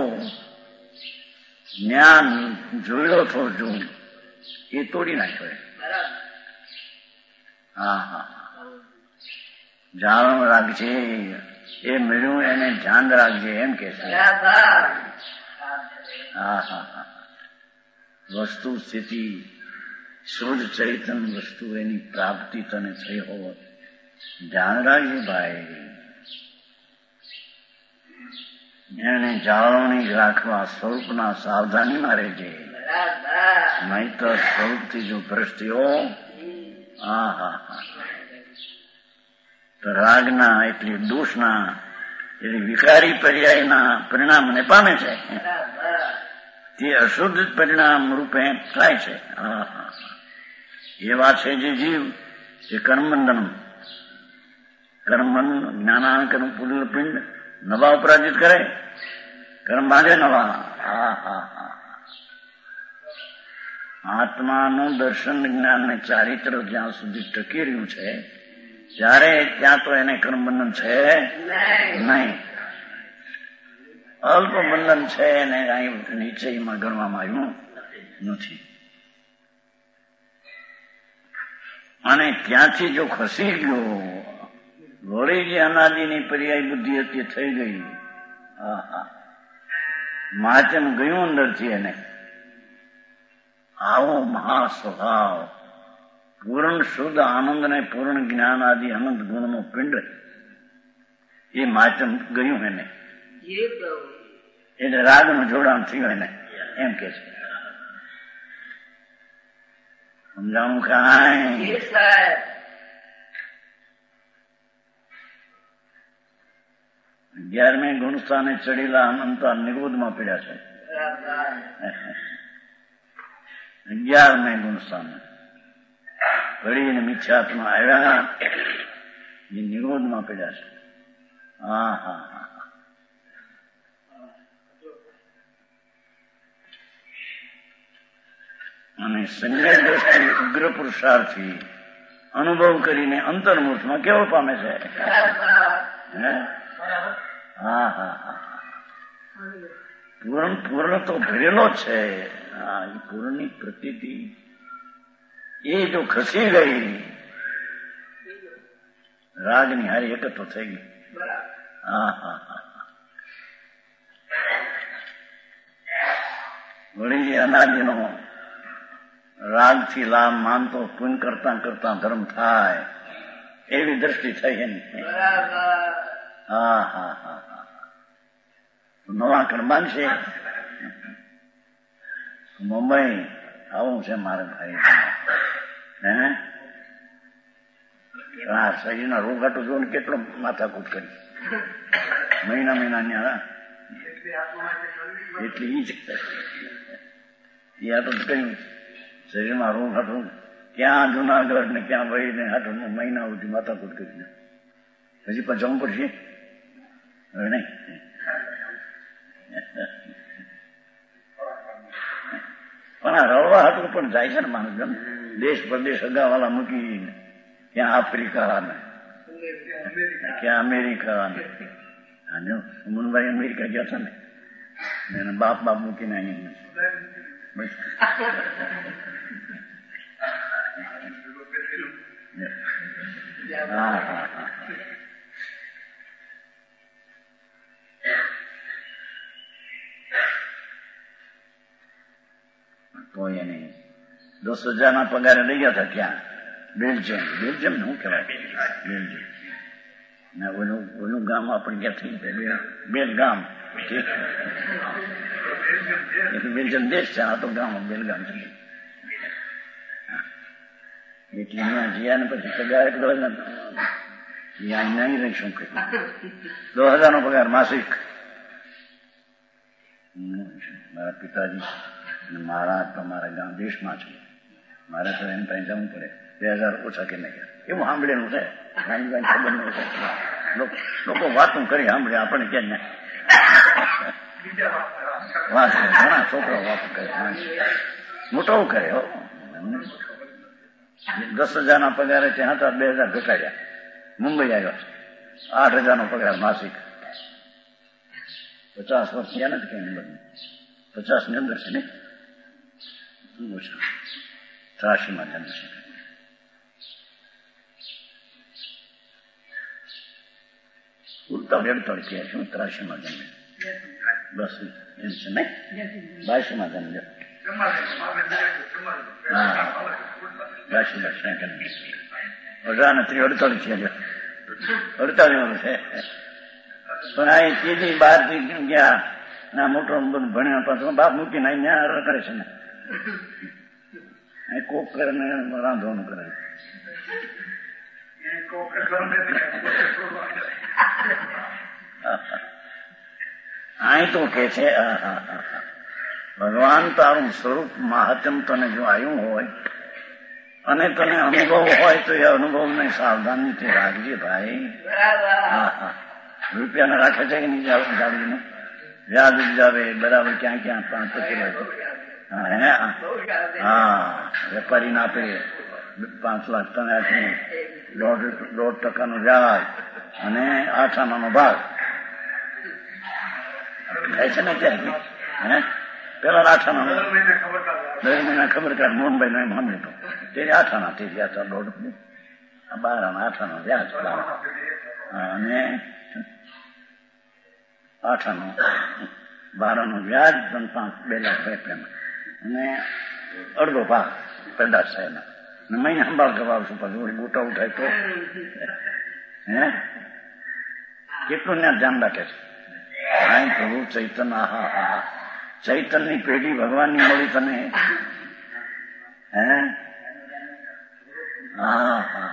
જ્ઞાન જોયેલો હતો જો એ તોડી નાખ્યો. હા હા જાણો રાખજે, એ મળ્યું એને ધ્યાન રાખજે એમ કે છે. હા હા હા વસ્તુ સ્થિતિ શુદ્ધ ચૈતન વસ્તુ એની પ્રાપ્તિ તને થઈ હોત, ધ્યાન રાખજે ભાઈ. એને જાળવણી રાખવા સ્વરૂપના સાવધાનીમાં રહેજે, નહીં તો સ્વરૂપથી જો ભ્રષ્ટીઓ. હા હા હા તો રાગના એટલે દોષના એટલે વિકારી પર્યાયના પરિણામને પામે છે, તે અશુદ્ધ પરિણામ રૂપે થાય છે. હા હા એ વાત છે. જે જીવ એ કર્મબંધન કર્મબંધન જ્ઞાનાન કર્મ પુલ પિંડ નવા અપરાજિત કરે, કર્મ બાંધે નવા. હા હા હા આત્માનું દર્શન જ્ઞાન ને ચારિત્ર જ્યાં સુધી ટકી રહ્યું છે ત્યારે ત્યાં તો એને કર્મબંધન છે નહીં. અલ્પ બંધન છે એને અહીં નિશ્ચયમાં ગણવામાં આવ્યું નથી. અને ત્યાંથી જો ખસી ગયો, વળી જે અનાદિની પર્યાય બુદ્ધિ હતી થઈ ગઈ. હા હા માચમ ગયું અંદરથી એને. આવો મહા સ્વભાવ પૂર્ણ શુદ્ધ આનંદ ને પૂર્ણ જ્ઞાન આદિ અનંત ગુણનું પિંડ એ માચમ ગયું એને, એટલે રાગનું જોડાણ થયું એને. એમ કે છે. સમજાવું કાંઈ? અગિયારમે ગુણસ્થાને ચડેલા અનંતા નિરોધમાં પીડ્યા છે. અગિયારમે ગુણસ્થાન પડીને મિથ્યાત્મા આવ્યા એ નિરોધમાં પીડ્યા છે. હા હા હા અને સંજય દ્રષ્ટિ ઉગ્ર પુરુષાર્થી અનુભવ કરીને અંતર્મુખમાં કેવો પામે છે? હા હા હા પૂર્ણ પૂર્ણ તો ભરેલો છે. હા એ પૂર્ણની પ્રતીતિ એ જો ખસી ગઈ રાગની હારી એકત્ર થઈ ગઈ. હા હા હા વળી અનાદિનો રાગથી લાભ માનતો પુણ્ય કરતા કરતા ધર્મ થાય એવી દ્રષ્ટિ થઈ એની. હા હા હા હા નવા કર્મ છે. મુંબઈ આવું છે મારે ભાઈ. હે આ શરીરના રોગ હાટું જોઈને કેટલો માથાકૂટ કરી મહિના મહિના ત્યાં એટલી ઈ જ એ હાટું કર્યું. શરીરમાં રોગ હાટું ક્યાં જુનાગઢ ને ક્યાં વહીને હાટું મહિના સુધી માથાકૂટ કરી. હજી પણ જવું પડશે હવે નહીં. પણ આ રળવા હાટું પણ જાય છે ને માણસ. દેશ પ્રદેશ અગાવાલા મૂકી ક્યાં આફ્રિકા ને ક્યાં અમેરિકા ને સુમનભાઈ અમેરિકા ગયા હતા ને એને બાપ બાપ મૂકીને અહીં હા હા હા તો એને દસ હજાર ના પગારે લઈ ગયા હતા. ક્યાં? બેલ્જિયમ. બેલ્જિયમ ને શું કહેવાય? બેલ્જિયમ ના ઓલું ઓલું ગામ આપણે ક્યાં થઈ ગયા? બેલગામ. બેલ્જિયમ દેશ છે. આ તો ગામ બેલગામ છે. એટલે અહીંયા જ્યાં ને પછી પગાર એટલો ત્યાં નહીં રહી શું કહ્યું? દસ હજાર નો પગાર માસિક. મારા પિતાજી મારા તમારા ગામ દેશમાં છે. મારે તો એમ ત્યાં જવું પડે. બે હજાર ઓછા કે નહીં એવું સાંભળેલું છે. ખબર નહીં. લોકો વાતું કરી સાંભળે આપણને ક્યાં નહીં વાત કરે. ઘણા છોકરાઓ વાતું કરે મોટો કરે. હો દસ હજાર ના પગારે ત્યાં હતા. બે હજાર ઘટાડ્યા. મુંબઈ આવ્યો. આઠ હજાર નો પગાર માસિક. પચાસ વર્ષ થયા નથી કઈ બધું. પચાસ ની અંદર છે ને ઓછા. ત્રાસી માં જન્મ છે. ઉડતા વેડતા કે શું ત્રાસી માં જન્મે? બસ એમ છે ને બાસી માં જન્મે. હા બાસી વર્ષ અઢાર ને ત્રી અડતાલીસ થયા. અડતાલીસ વર્ષ છે. પણ આ ત્રીજી બાર થી ગયા ના મોટો બધું ભણ્યા પાછું બાપ મૂકીને અહીંયા કરે છે ને કોક કરે ને રાંધવાનું કરે. અહીં તો કે છે ભગવાન તારું સ્વરૂપ મહાત્મ તને જો આવ્યું હોય અને તને અનુભવ હોય તો એ અનુભવને સાવધાનીથી રાખજે ભાઈ. હા હા રૂપિયાને રાખે છે કે નહીં જાળવીને વ્યાજ જાવે બરાબર ક્યાં ક્યાં પાંચ હા વેપારી ના આપે પાંચ લાખ તને આપી દોઢ દોઢ ટકાનો વ્યાજ અને આઠ આનાનો ભાગ થાય છે ને ક્યાં હે પેલા આઠ આના દર મહિના ખબર કાઢ મોહનભાઈ નો એમ સાંભળ્યું હતું તે આઠ આના થઈ ગયા હતા. દોઢ બાર આના આઠ આનો વ્યાજ બાર અને આઠ આનો બાર આનો વ્યાજ પાંચ બે લાખ રૂપિયા અને અડધો ભાગ પેદાશ થાય મહિને સંભાળ કરવાશું પછી ગોટા ઉઠાય તો હે કેટલું ત્યાં ધ્યાન રાખે છે. પ્રભુ ચૈતન્ય હા હા ચૈતનની પેઢી ભગવાનની મળી તને? હે? હા હા,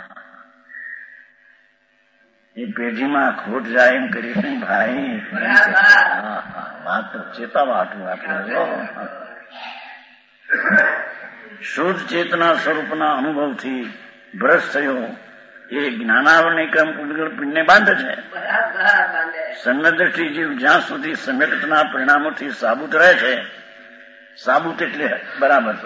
એ પેઢીમાં ખોટ જાય એમ કરી નહીં ભાઈ. વાત તો ચેતાવા આટલું આટલું. શુદ્ધ ચેતના સ્વરૂપના અનુભવથી ભ્રષ્ટ થયો એ જ્ઞાનાવરણી ક્રમ ઉદગળ પિંડને બાંધે છે. સંગદ્રષ્ટિ જીવ જ્યાં સુધી સંગઠના પરિણામોથી સાબુત રહે છે, સાબુત એટલે બરાબર,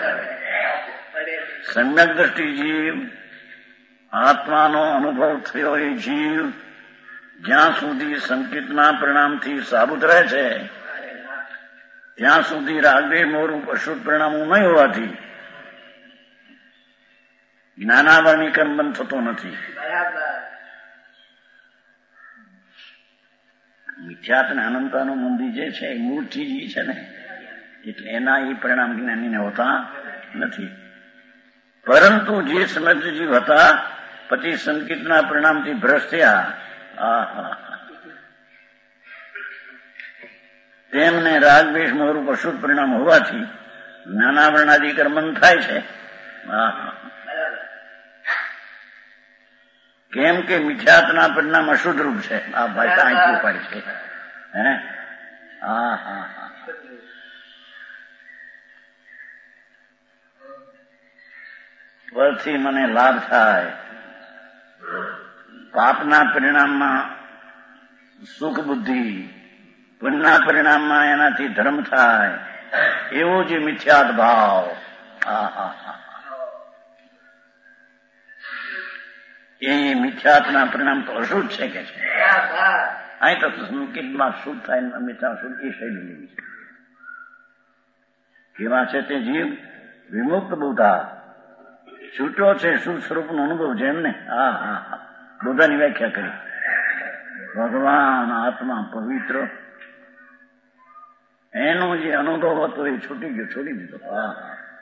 સંગત દ્રષ્ટિ જીવ આત્માનો અનુભવ થયો એ જીવ જ્યાં સુધી સંકેતના પરિણામથી સાબુત રહે છે ત્યાં સુધી રાગદ્વેષ મોહરૂપ અશુદ્ધ પરિણામો નહીં હોવાથી જ્ઞાનાવરણીકરણ બંધ થતો નથી. મિથ્યાત અને અનંતાનું મંદિર જે છે એ મૂળથી છે ને, એટલે એના એ પરિણામ જ્ઞાનીને હોતા નથી. પરંતુ જે સમજ જીવ હતા પછી સંકેતના પરિણામથી ભ્રષ્ટ થયા, તેમને રાગદ્વેષ મોહરૂપ અશુદ્ધ પરિણામ હોવાથી જ્ઞાનાવરણાધિકરણ બંધ થાય છે. કેમ કે મિથ્યાત્વના પરિણામ અશુદ્ધ રૂપ છે. આ ભાઈ કાંઈ ઉપાય છે. હે હા હા હા પરથી મને લાભ થાય, પાપના પરિણામમાં સુખ બુદ્ધિ, પુણ્યના પરિણામમાં એનાથી ધર્મ થાય, એવો જે મિથ્યાત ભાવ, એ મિથ્યાતના પરિણામ તો અશુદ્ધ છે કે છે. અહીં તો સંકેતમાં શુદ્ધ થાય, મિથ્યા શુદ્ધ એ શૈલી લેવી છે. કેવા છે તે જીવ? વિમુક્ત બુદ્ધા, છૂટો છે શુદ્ધ સ્વરૂપનો અનુભવ છે એમને. હા હા હા બુદ્ધાની વ્યાખ્યા કરી. ભગવાન આત્મા પવિત્ર, એનો જે અનુભવ હતો એ છૂટી ગયો, છોડી દીધો. હા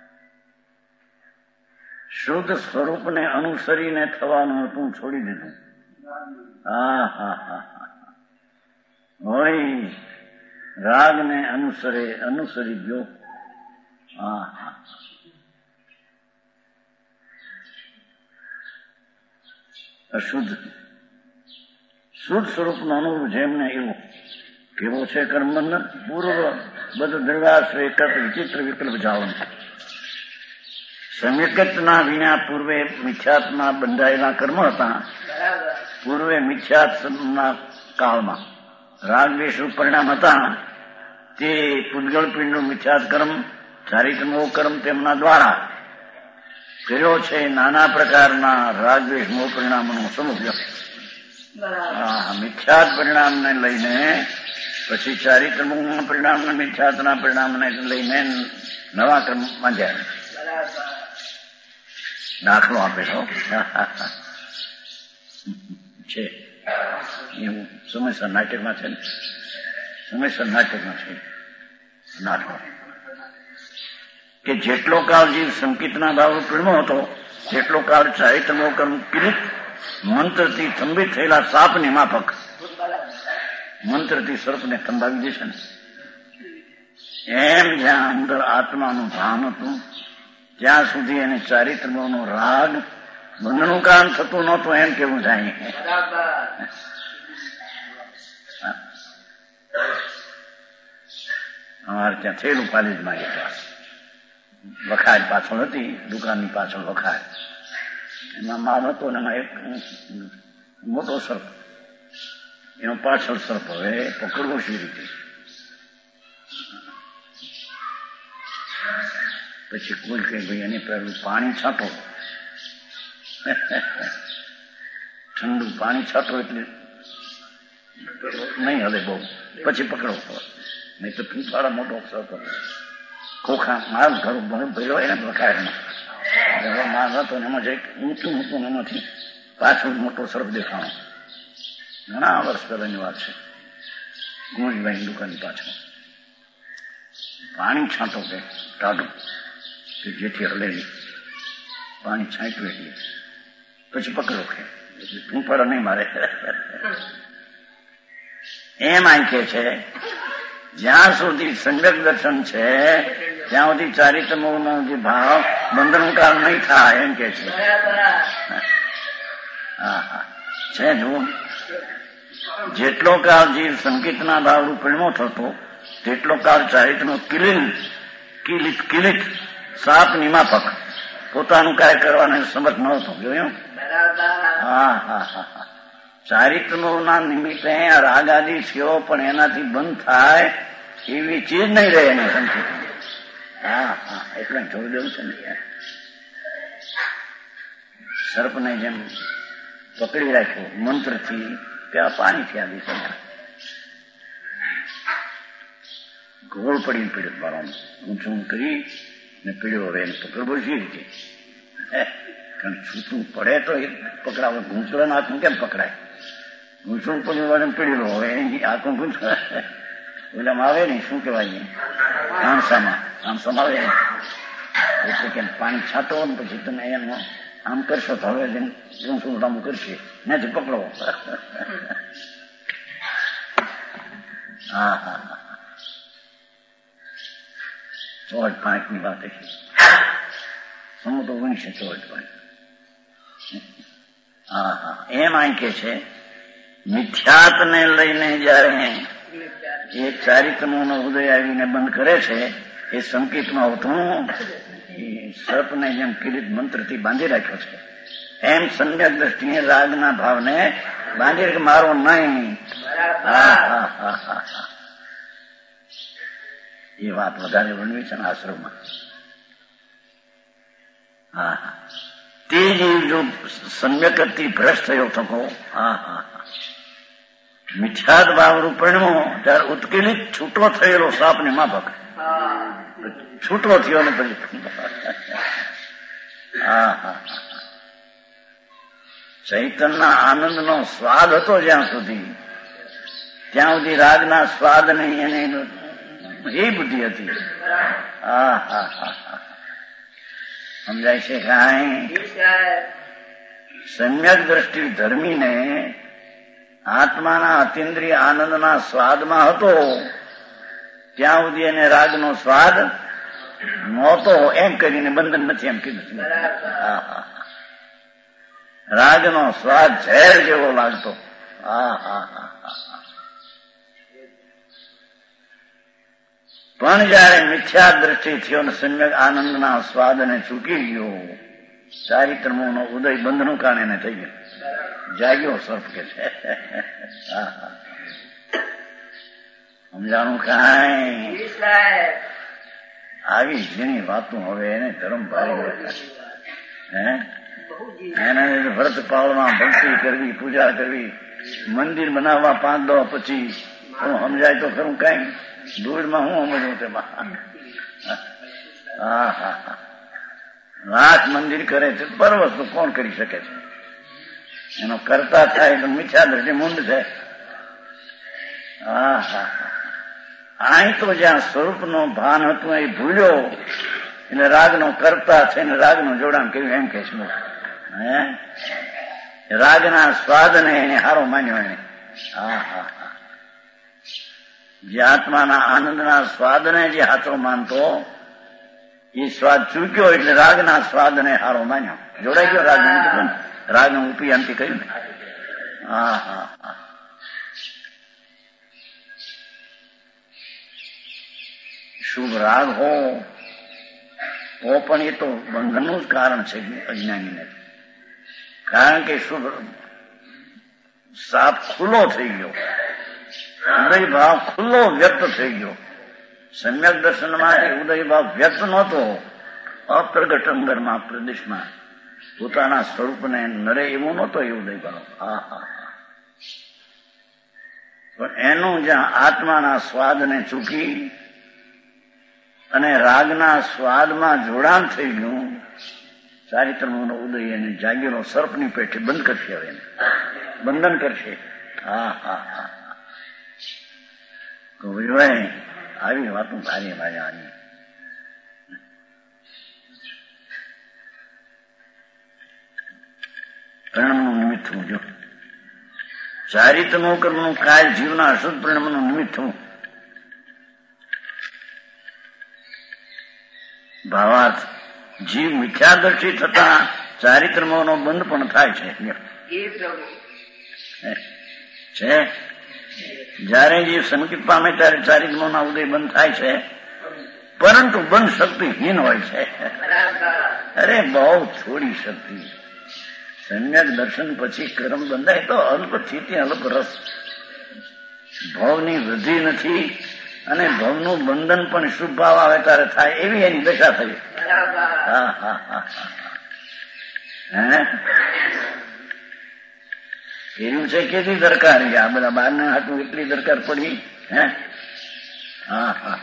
શુદ્ધ સ્વરૂપને અનુસરીને થવાનું હતું, છોડી દીધું. હા હા હા હોય રાગને અનુસરે અનુસરી ગયો. હા હા અશુદ્ધ શુદ્ધ સ્વરૂપનો અનુભવ જેમને એવો કેવો છે કર્મબંધન પૂર્વ બધું દ્રવ્યાશ્રય એકત્ર વિચિત્ર વિકલ્પ જાળવન. સમ્યકતના વિના પૂર્વે મિથ્યાત્મા બંધાયેલા કર્મ હતા. પૂર્વે મિથ્યાત્મના કાળમાં રાગદ્વેષનું પરિણામ હતા. તે પૂતગળ પિંડનું મિથ્યાત કર્મ, ચારિત્રમો કર્મ તેમના દ્વારા કર્યો છે. નાના પ્રકારના રાગદ્વેષ મોહ પરિણામોનો સમુદ્ર. મિથ્યાત પરિણામને લઈને પછી ચારિત્રમોહના પરિણામને, મિથ્યાતના પરિણામને લઈને નવા કર્મ બાંધ્યા. દાખલો આપેલો છે એવું સમયસર નાટકમાં છે ને, સમયસર નાટકમાં છે દાખલો કે જેટલો કાળ જીવ સંકેતના ભાવ પીણમાં હતો તેટલો કાળ ચારિત્રમો કર્મ કિરીટ મંત્રથી થંભિત થયેલા સાપની માફક મંત્રથી સર્પને થંભાવી દેશે ને, એમ જ્યાં અંદર આત્માનું ભાન હતું ત્યાં સુધી એને ચારિત્રનો રાગ બંધનું કારણ થતું નહોતું, એમ કેવું જાય. અમારે ત્યાં થયેલું પાલીજમાં ગયા, વખાર પાછળ હતી, દુકાનની પાછળ વખાર, એમાં માલ હતો ને એમાં એક મોટો સર્પ, એનો પાછળ સર્પ. હવે પકડવો શી રીતે? પછી કોઈ કઈ ભાઈ એને પહેલું પાણી છાંટો, ઠંડુ પાણી છાંટો એટલે નહીં હલે બહુ, પછી પકડો. નહીં તો ફૂંફાળા મોટો સર્પ હતો, ખોખા માલ ઘર ભર્યો એને વખારમાં માલ હતો ને એમાં જઈ ઊંચું ઊંચું એમાંથી પાછળ મોટો સર્પ દેખાણો. ઘણા વર્ષ પહેલાની વાત છે. ગુંજભાઈ દુકાનની પાછળ પાણી છાંટો કે ટાઢું કે જેથી હલેલી પાણી છાંટ્યું એટલે પછી પકડો કે ફૂંફાડા નહીં મારે. એમ આંકે છે જ્યાં સુધી સમ્યક દર્શન છે ત્યાં સુધી ચારિત્રનો જે ભાવ બંધનકાર નહીં થાય એમ કે છે. હા હા છે જુઓ, જેટલો કાળ જીવ સંકિતના ભાવ રૂપિણમો થતો તેટલો કાળ ચારિત્રનો કિલિન કિલિત કિલિત સાપ નિમાપક પોતાનું કાર્ય કરવાને સમર્થ નહોતો. જોયું? હા હા હા ચારિત્રનો ના નિમિત્તે રાગ આદિ થયો પણ એનાથી બંધ થાય એવી ચીજ નહીં રહે એની સંકિત. હા હા એટલે જોઈ દેવું છે ને. સર્પને જેમ પકડી રાખ્યો મંત્રથી કે આ પાણીથી આ દિશા ગોળ પડીને પીડ્યો મારો ઊંચું કરી ને પીડ્યો. હવે એને પકડવો છે રીતે કારણ છૂટું પડે તો એ પકડાવે. ઘૂંચડા હાથમાં કેમ પકડાય? ઘૂંચડું પડ્યું પીડ્યો. હવે એની આંખો ઘૂંચવા ઓલામાં આવે ને શું કહેવાય આંસામાં આંસામાં આવે ને એટલે કે પાણી છાંટો ને પછી તમે એનું આમ કરશો તો હવે શું લાંબુ કરશે નથી પકડો. હા હા હા ચોટ પાંચની વાત છે. સમુદ્ર વણશે ચોટ પાંચ. હા હા એમ આ કે છે મિથ્યાત્વને લઈને જયારે એ ચારિત્રનો ઉદય આવીને બંધ કરે છે એ સંકેતમાં આવતું સર્પને જેમ કિરીટ મંત્રથી બાંધી રાખ્યો છે એમ સમ્યક દ્રષ્ટિએ રાગના ભાવને બાંધી કે મારો નહીં. એ વાત વધારે વર્ણવી છે ને આશ્રમમાં. હા હા તે જીવ જો સમ્યકથી ભ્રષ્ટ થયો થકો હા હા મિથ્યાદ ભાવ રૂપણમો ત્યારે ઉત્કેલિત છૂટો થયેલો સાપને માફક છૂટો થયો ને પછી હા હા ચૈતનના આનંદનો સ્વાદ હતો જ્યાં સુધી ત્યાં સુધી રાગના સ્વાદ નહીં એને એ બુદ્ધિ હતી. હા હા હા સમજાય છે કાંઈ? સમ્યક દ્રષ્ટિ ધર્મીને આત્માના અતિન્દ્રિય આનંદના સ્વાદમાં હતો ત્યાં સુધી એને રાગનો સ્વાદ નહોતો એમ કરીને બંધન નથી એમ કીધું. રાગનો સ્વાદ ઝેર જેવો લાગતો. હા હા હા પણ જયારે મિથ્યા દ્રષ્ટિ થયો ને સમ્યક આનંદના સ્વાદને ચૂકી ગયો ચારિત્રમોનો ઉદય બંધનું કારણે એને થઈ ગયો. જાગ્યો સર્પ કે છે. સમજાણું કાંઈ? આવી જેની વાતો હવે એને ધર્મ ભારી હે એને વ્રત પાળવા ભક્તિ કરવી પૂજા કરવી મંદિર બનાવવા પાંચ દો પછી સમજાય તો ખરું કઈ દૂધમાં હું સમજવું તેમાં. હા હા લાખ મંદિર કરે છે પર વસ્તુ કોણ કરી શકે છે? એનો કરતા થાય તો મીઠા દ્રષ્ટિ મૂંડ છે. હા હા અહીં તો જ્યાં સ્વરૂપનો ભાન હતું એ ભૂલ્યો એટલે રાગનો કરતા થઈને રાગનું જોડાણ કર્યું એમ કે છે. હે રાગના સ્વાદને એને હારો માન્યો એને. હા હા હા જે આત્માના આનંદના સ્વાદને જે હાથો માનતો એ સ્વાદ ચૂક્યો એટલે રાગના સ્વાદને હારો માન્યો. જોડાઈ ગયો રાગ ને રાગનું ઉપયાંતિ કહ્યું ને. હા હા હા શુભ રાગ હો તો પણ એ તો બંધનનું જ કારણ છે અજ્ઞાનીને. કારણ કે શુભ સાપ ખુલ્લો થઈ ગયો, ઉદય ભાવ ખુલ્લો વ્યક્ત થઈ ગયો. સમ્યક દર્શન માટે ઉદય ભાવ વ્યક્ત નહોતો, અપ્રગટ અંદરમાં પ્રદેશમાં પોતાના સ્વરૂપને નડે એવું નહોતો એ ઉદય ભાવ. હા હા પણ એનું જ્યાં આત્માના સ્વાદને ચૂકી અને રાગના સ્વાદમાં જોડાણ થઈ ગયું, ચારિત્રનો ઉદય એને જાગેલો સર્પની પેઠે બંધ કરશે. હવે બંધન કરશે. હા હા હા કવિભાઈ આવી વાતો ભારે ભારે આવી. પરિણામનું નિમિત્ત થવું. જો ચારિત્રનું કર્મનું કાય જીવના અશુદ્ધ પરિણામનું નિમિત્ત થવું ભાવાર્થ જીવ મિથ્યાદર્શી થતા ચારિત્રમોનો બંધ પણ થાય છે છે જયારે જીવ સંકિત પામે ત્યારે ચારિત્રમોના ઉદય બંધ થાય છે, પરંતુ બંધ શક્તિહીન હોય છે. અરે બહુ થોડી શક્તિ. સમ્યક દર્શન પછી કર્મ બંધાય તો અલ્પ સ્થિતિ અલ્પ રસ. ભાવની વૃદ્ધિ નથી અને ભાવનું બંધન પણ શુભ ભાવ આવે ત્યારે થાય એવી એની દશા થઈ. હા હા હા હે એવું છે કેટલી દરકાર આ બધા બહારના હાથમાં એટલી દરકાર પડી. હે હા હા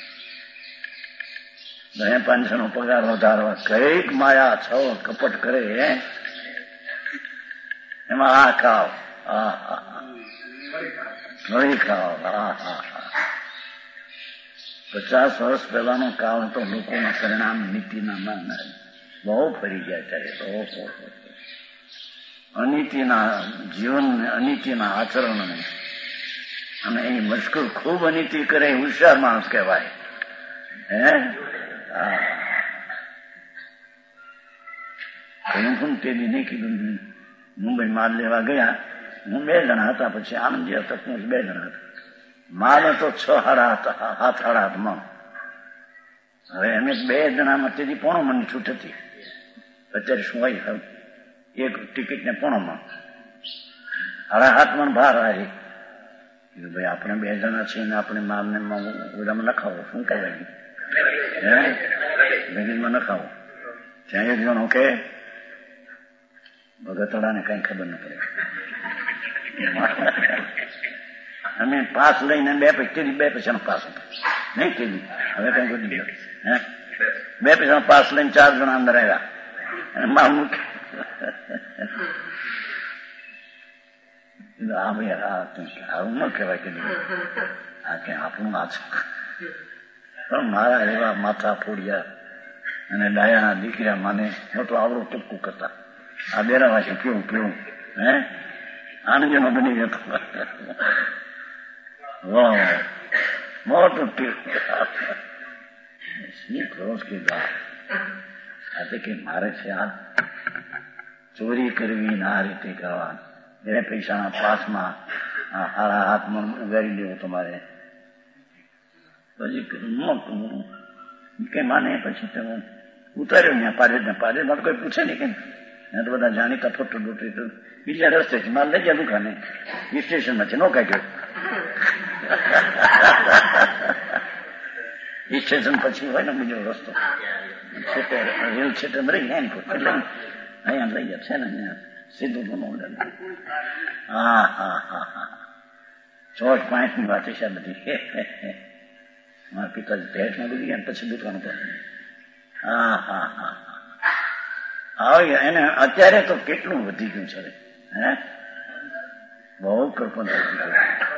બે પાંચસો નો પગાર વધારવા કઈક માયા છ કપટ કરે એમાં આ ખાવ હા હા ઘણી ખાવ હા હા હા પચાસ વર્ષ પહેલાનો કાળ હતો. લોકોના પરિણામ નીતિના માનનાર બહુ ફરી ગયા ત્યારે બહુ અનીતિના જીવનને અનીતિના આચરણને અને એ મશ્કુર ખૂબ અનીતિ કરે હોશિયાર માણસ કહેવાય. હે કહ્યું તે દી નહીં કીધું. મુંબઈ માલ લેવા ગયા. હું બે જણા હતા, પછી આનંદજી હતા, બે જણા હતા. માલ હતો છ હાડા હતા, હાથ હાડા હાથમાં. હવે અમે બે જણામાં તેથી પોણો મનની છૂટ હતી. અત્યારે શું હોય એક ટિકિટ ને પોણોમાં હાડા હાથમાં ભાર આવી. કીધું ભાઈ આપણે બે જણા છીએ ને આપણે માલને ઓલામાં નખાવો શું કહેવાય લગીનમાં નખાવો. ત્યાં એક જણો કે ભગતડાને કઈ ખબર ન પડે. અમે પાસ લઈને બે પૈસા બે પૈસાનો પાસ હતો નહીં કીધું. હવે કઈ બધી ગયો હે બે પૈસાનો પાસ લઈને ચાર જણા અંદર આવ્યા અને માલ મૂકી. આ ભાઈ આવું ન કહેવાય કીધું. આ કે આપણું આ છે પણ મારા એવા માથા ફોડ્યા અને ડાયાના દીકરા માને મોટો આવડો ટપકું કરતા. આ બેરાવાસી કેવું કેવું હે આનંદનો બની જતો મોટું ક્રોસ કીધા. આ કે મારે છે આ ચોરી કરવી આ રીતે કરવા બે પૈસાના પાસમાં હારા હાથમાં ઉગાડી દેવો તમારે. પછી કે માને પછી તમે ઉતાર્યો ને પાડે ને પાડે મારે કોઈ પૂછે નહીં કે તો બધા જાણીતા ફોટો ડોટરી તો બીજા રસ્તે માલ લઈ ગયા દુકાને સ્ટેશનમાં છે નો કાઢ્યો. સ્ટેશન પછી હોય ને બીજો રસ્તો રેલ છેટે રહી જાય ને એટલે અહીંયા લઈ ગયા છે ને અહીંયા સીધું બનાવડે. હા હા હા હા ચોટ પાંચ ની વાત છે બધી. મારા પિતાજી ભેટમાં ડૂબી ગયા પછી દુકાન પર. હા હા હા હા એને અત્યારે તો કેટલું વધી ગયું છે હે બહુ કલ્પન થઈ ગયું.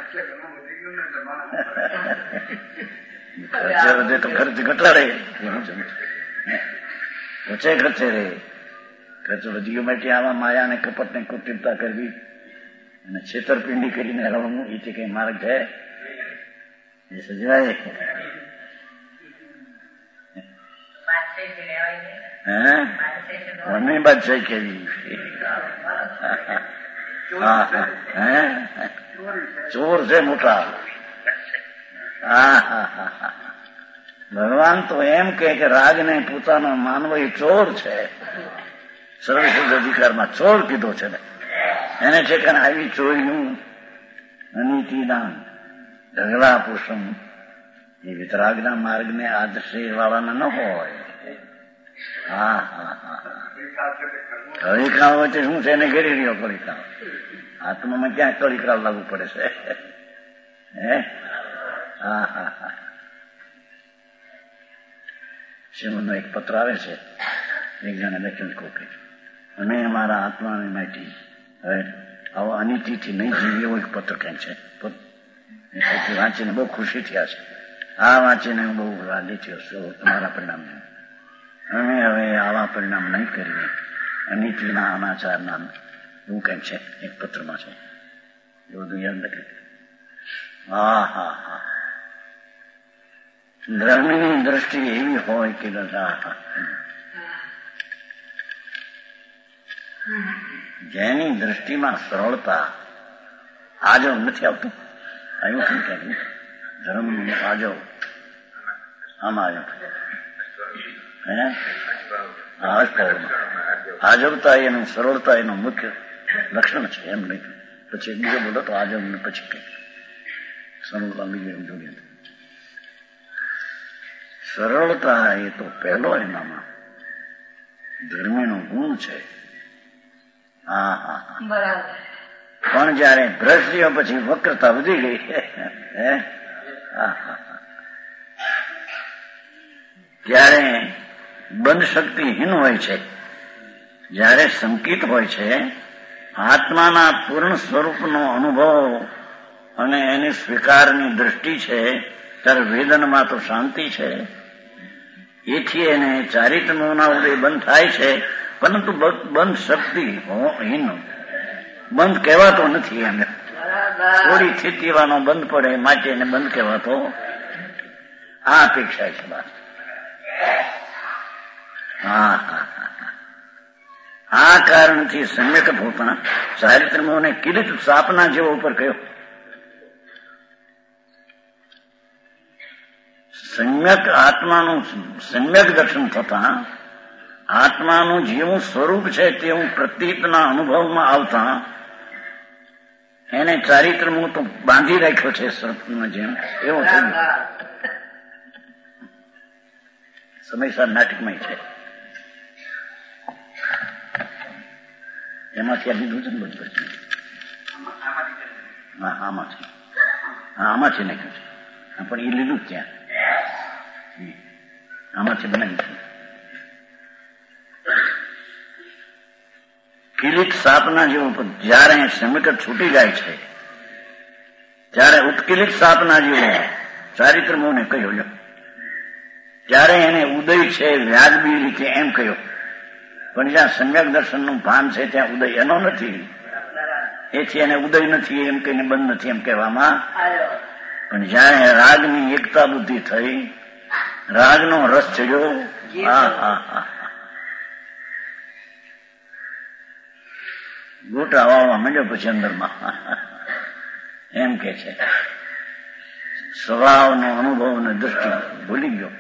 ખર્ચે વધે તો ખર્ચ ઘટાડે ઓછે ખર્ચે રે. ખર્ચ વધી ગયો માટે આવા માયા અને કપટ ને કુટિલતા કરવી અને છેતરપિંડી કરીને હરવાનું એ કઈ માર્ગ છે એ સજવાય. કોની બાદ છે કેવી ચોર છે મોટા. હા હા હા હા ભગવાન તો એમ કે રાગને પોતાનો માનવો એ ચોર છે. સર્વશુદ્ધ અધિકારમાં ચોર કીધો છે ને એને ઠેકાને આવી ચોર્યું અનીતિદાન ઢગલા પુરુષમ એ વિતરાગના માર્ગને આદર્શે વાળાના ન હોય. હા હા હા કળિકાળ વચ્ચે શું છે એને ઘેરી રહ્યો કળિકાળ. આત્મામાં ક્યાં કળિકાળ લાગુ પડે છે હે હા હા હા. શ્રીમદનો એક પત્ર આવે છે એક જણે લખ્યું કોકે અમે અમારા આત્માને માટે હવે આવો અનિતિથી નહીં જીવી એવો એક પત્ર કેમ છે. વાંચીને બહુ ખુશી થયા છે. આ વાંચીને હું બહુ રાજી થયો છું તમારા પરિણામને. અમે હવે આવા પરિણામ નહીં કરીએ અનિતિના અનાચારના એવું કેમ છે એક પત્રમાં છે. એ બધું યાદ નથી. હા હા હા ધર્મની દ્રષ્ટિ એવી હોય કે દાદા જેની દ્રષ્ટિમાં સરળતા આજવ નથી આવતું. આવ્યું શું કે ધર્મનું આજવ આમાં આવ્યું. આજવતા એનું સરળતા એનું મુખ્ય લક્ષણ છે. એમ નહીં પછી બીજો બોલો તો આજવ ને પછી કઈ સરળતા બીજું જોઈએ. સરળતા એ તો પહેલો એનામાં ધર્મીનો ગુણ છે. હા હા બરાબર. પણ જયારે દ્રષ્ટિઓ પછી વક્રતા વધી ગઈ ત્યારે બંધ શક્તિહીન હોય છે. જયારે સંકિત હોય છે આત્માના પૂર્ણ સ્વરૂપનો અનુભવ અને એની સ્વીકારની દ્રષ્ટિ છે ત્યારે વેદનમાં તો શાંતિ છે. એથી એને ચારિત્રમોના ઉદય બંધ થાય છે. પરંતુ બંધ શક્તિ હીન બંધ કહેવાતો નથી. એને થોડી સ્થિતિવાનો બંધ પડે માટે એને બંધ કહેવાતો આ અપેક્ષા છે. હા હા આ કારણથી સમ્યક પોતાના ચારિત્રમોને કિરીટ સ્થાપના જેવો ઉપર કહ્યો. સમ્યક આત્માનું સમ્યક દર્શન થતા આત્માનું જેવું સ્વરૂપ છે તેવું પ્રતીતના અનુભવમાં આવતા એને ચારિત્રમું તો બાંધી રાખ્યો છે સર્પના જેમ એવો થઈ ગયો. સમયસર નાટકમય છે. એમાંથી આ લીધું છે ને બધું. હા આમાંથી હા આમાંથી નાખ્યું છે. પણ એ લીધું જ ત્યાં આમાંથી બનાવ્યું છે. કિરીટ સ્થાપના જેવું જયારે સમીકર છૂટી જાય છે ત્યારે ઉત્કિલિત સ્થાપના જેવું ચારિત્રમોને કહ્યો. ત્યારે એને ઉદય છે વ્યાજબી રીતે એમ કહ્યો. પણ જ્યાં સમ્યક દર્શનનું ભાન છે ત્યાં ઉદય એનો નથી. એથી એને ઉદય નથી એમ કહીને બંધ નથી એમ કહેવામાં. પણ જયારે રાગની એકતા બુદ્ધિ થઈ રાગનો રસ ચડ્યો હા હા હા ગોટા વાવવા માંડ્યો પછી અંદરમાં એમ કે છે સ્વભાવનો અનુભવ ને દ્રષ્ટિ ભૂલી ગયો.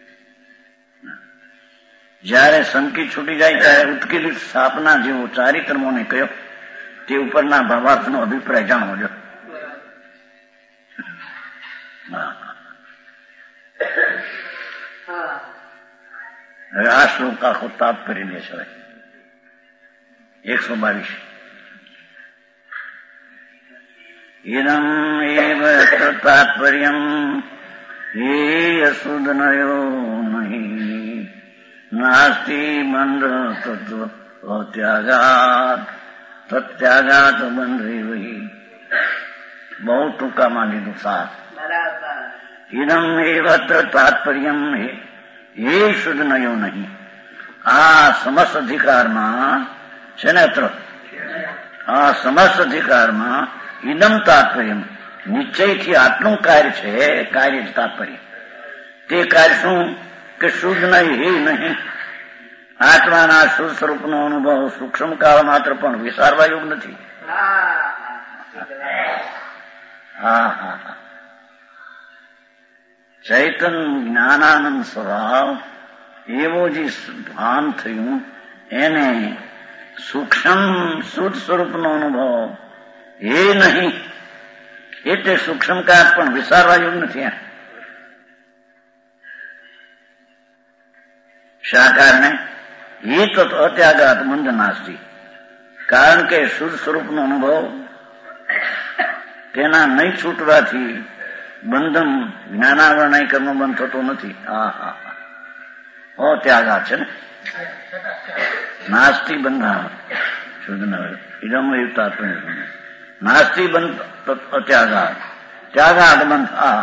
જયારે સંકિત છૂટી જાય ત્યારે ઉત્કિલિત સ્થાપના જેવો ચારિત્રમોને કહ્યો. તે ઉપરના ભાવાર્થનો અભિપ્રાય જાણવો જો. હવે આ શ્લોક આખો તાત્પર્ય લે છે. એકસો બાવીસ ઇદમ એવ તાત્પર્યમ હે અશુદ્ધનયો નહીં નાસ્તિ બંધ તત્વ ત્યાગાત તત્યાગાત બંધ વહી. બહુ ટૂંકામાં લીધું સાર. ઇદમ એવ તાત્પર્યમ હે શુદ્ધ નયો નહીં. આ સમસ્ત અધિકારમાં છે ને અત્ર આ સમસ્ત અધિકારમાં ઇદમ તાત્પર્ય નિશ્ચયથી આટલું કાર્ય છે. કાર્ય તાત્પર્ય તે કાર્ય શું કે શુદ્ધ નહીં હે નહીં. આત્માના શુદ્ધ સ્વરૂપનો અનુભવ સૂક્ષ્મ કાળ માત્ર પણ વિસારવા યોગ નથી. હા હા હા ચૈતન જ્ઞાનાનંદ સ્વભાવ એવો જે ભાન થયું એને સૂક્ષ્મ શુદ્ધ સ્વરૂપનો અનુભવ એ નહીં. એટલે સૂક્ષ્મકાર પણ વિસારવા યોગ નથી. શા કારણે એ તો અત્યાગાત મંદ નાસ્તી. કારણ કે શુદ્ધ સ્વરૂપનો અનુભવ તેના નહીં છૂટવાથી બંધન જ્ઞાનાવરણાય કર્મ બંધ થતો નથી. હા હા ઓ ત્યાગાત છે ને નાસ્તી બંધા શુદ્ધ ન ઇદમ તાત્પર્ય નાસ્તી બંધ ત્યાગાત ત્યાગાત બંધ. આ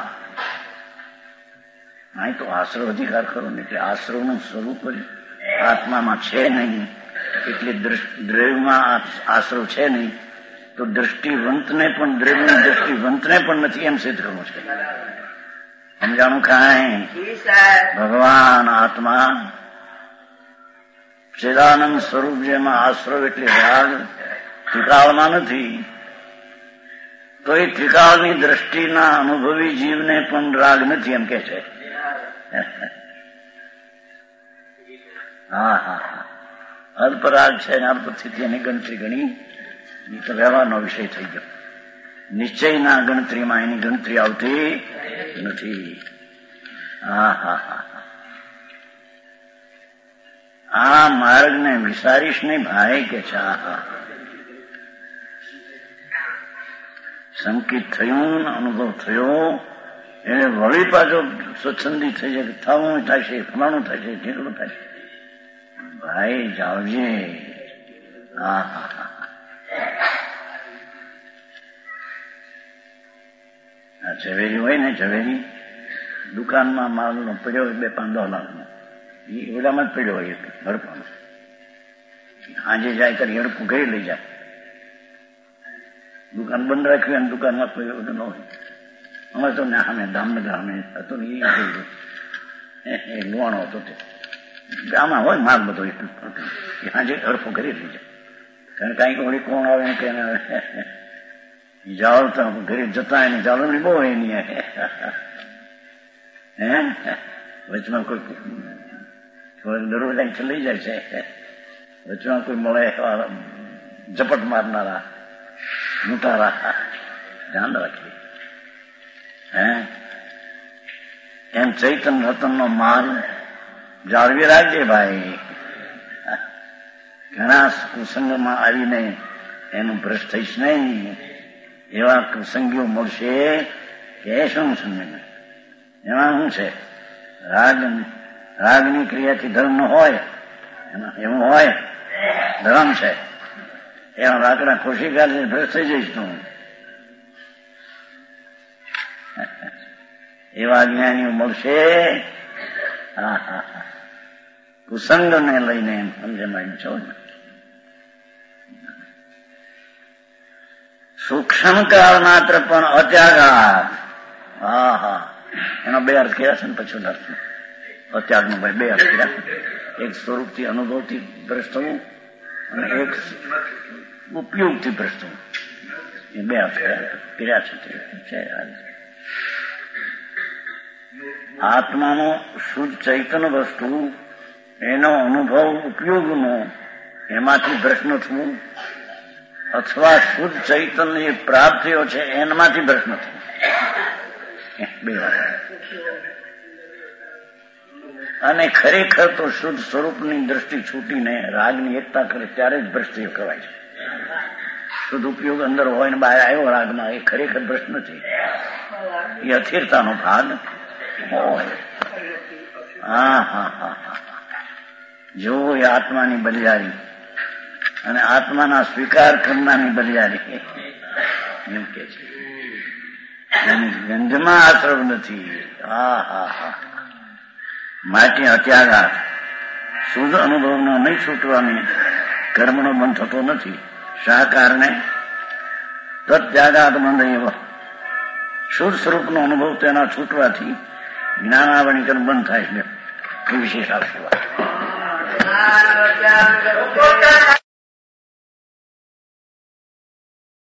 અહીં તો આશ્રવ અધિકાર કરો ને એટલે આશ્રવનું સ્વરૂપ આત્મામાં છે નહીં. એટલે દ્રવ્યમાં આશ્રવ છે નહીં તો દ્રષ્ટિવંતને પણ દ્રવ્યની દ્રષ્ટિવંતને પણ નથી એમ સિદ્ધ કરવું છે. સમજાણું કાંઈ? જી સાહેબ. ભગવાન આત્મા ચિદાનંદ સ્વરૂપ જેમાં આશ્રવ એટલે રાગ ત્રિકાળમાં નથી, તો એ ત્રિકાળની દ્રષ્ટિના અનુભવી જીવને પણ રાગ નથી એમ કે છે. હા હા હા અલ્પ રાગ છે ને અલ્પ સ્થિતિ એની ગણતરી ગણી એ તો વ્યવહારનો વિષય થઈ ગયો. નિશ્ચયના ગણતરીમાં એની ગણતરી આવતી નથી. હા હા હા આ માર્ગને વિચારીશ નહીં ભાઈ કે છે. હા સંકિત થયું અનુભવ થયો એને વળી પાછો સ્વચ્છંદી થઈ જાય, થવું થાય છે, ફલાણું થાય છે, ઢીકડું થાય છે. ભાઈ જાવજે. હા હા હા આ ઝવેરી હોય ને, ઝવેરી દુકાનમાં માલનો પડ્યો હોય બે પાંચ દસ લાખનો, એ ઓલામાં જ પડ્યો હોય હડપાનો. આજે જાય કરી હડકું ઘરે લઈ જાય. દુકાન બંધ રાખ્યું અને દુકાનમાં પડ્યો બધું ન હોય. અમારે તો સામે દામનગર અમે હતો ને એ લુવાણો હતો તે આમાં હોય માલ બધો આજે હડફો કરી લઈ જાય. કારણ કે કાંઈક વળી કોણ આવે કે જાઓ તો ઘરે જતા એને જાળવણી બહુ એની હે વચમાં કોઈ દરરોજ લઈ જાય છે. વચમાં કોઈ મળે ઝપટ મારનારા લૂંટારા ધ્યાન રાખીએ. હે એમ ચૈતન રતનનો માલ જાળવી રાખજે ભાઈ. ઘણા કુસંગમાં આવીને એનું ભ્રષ્ટ થઈશ નહીં. એવા કુસંગીઓ મળશે કે શું સમજ એમાં શું છે? રાગ રાગની ક્રિયાથી ધર્મ નો હોય એમાં એવું હોય ધર્મ છે. એવા લાકડા ખુશી કાઢી ભ્રષ્ટ થઈ જઈશ તું. એવા જ્ઞાનીઓ મળશે. હા હા હા કુસંગને લઈને એમ સમજમાં છો ને. સૂક્ષ્મ કાળ માત્ર પણ અત્યાગાત. હા હા એનો બે અર્થ કર્યા છે ને પછી અર્થ અત્યાગનો ભાઈ બે અર્થ કર્યા. એક સ્વરૂપથી અનુભવથી ભ્રષ્ટ થવું અને એક ઉપયોગથી ભ્રષ્ટ થવું. એ બે અર્થ કર્યા છે. આત્માનો શુદ્ધ ચૈતન્ય વસ્તુ એનો અનુભવ ઉપયોગનો એમાંથી ભ્રષ્ટ ન થવું અથવા શુદ્ધ ચૈતન્ય પ્રાપ્ત થયો છે એનામાંથી ભ્રષ્ટ ન થવું. બે વાત. અને ખરેખર તો શુદ્ધ સ્વરૂપની દ્રષ્ટિ છૂટીને રાગની એકતા કરે ત્યારે જ ભ્રષ્ટ કહેવાય છે. શુદ્ધ ઉપયોગ અંદર હોય ને બહાર આવ્યો રાગમાં એ ખરેખર ભ્રષ્ટ નથી. એ અથિરતાનો ભાગ હોય. હા હા હા હા જોવો એ આત્માની બલિયારી અને આત્માના સ્વીકાર કરનારની બલિયારી એમ કે છે. એની ગંધમાં આશ્રવ નથી. હા હા હા માટે અત્યાગાત શુદ્ધ અનુભવનો નહીં છૂટવાની કર્મનો બંધ થતો નથી. શા કારણે? તત્યાગાત બંધ એવો શુદ્ધ સ્વરૂપનો અનુભવ તેના છૂટવાથી જ્ઞાનાવરણી કર્મ બંધ થાય છે. એ વિશેષ આવશે.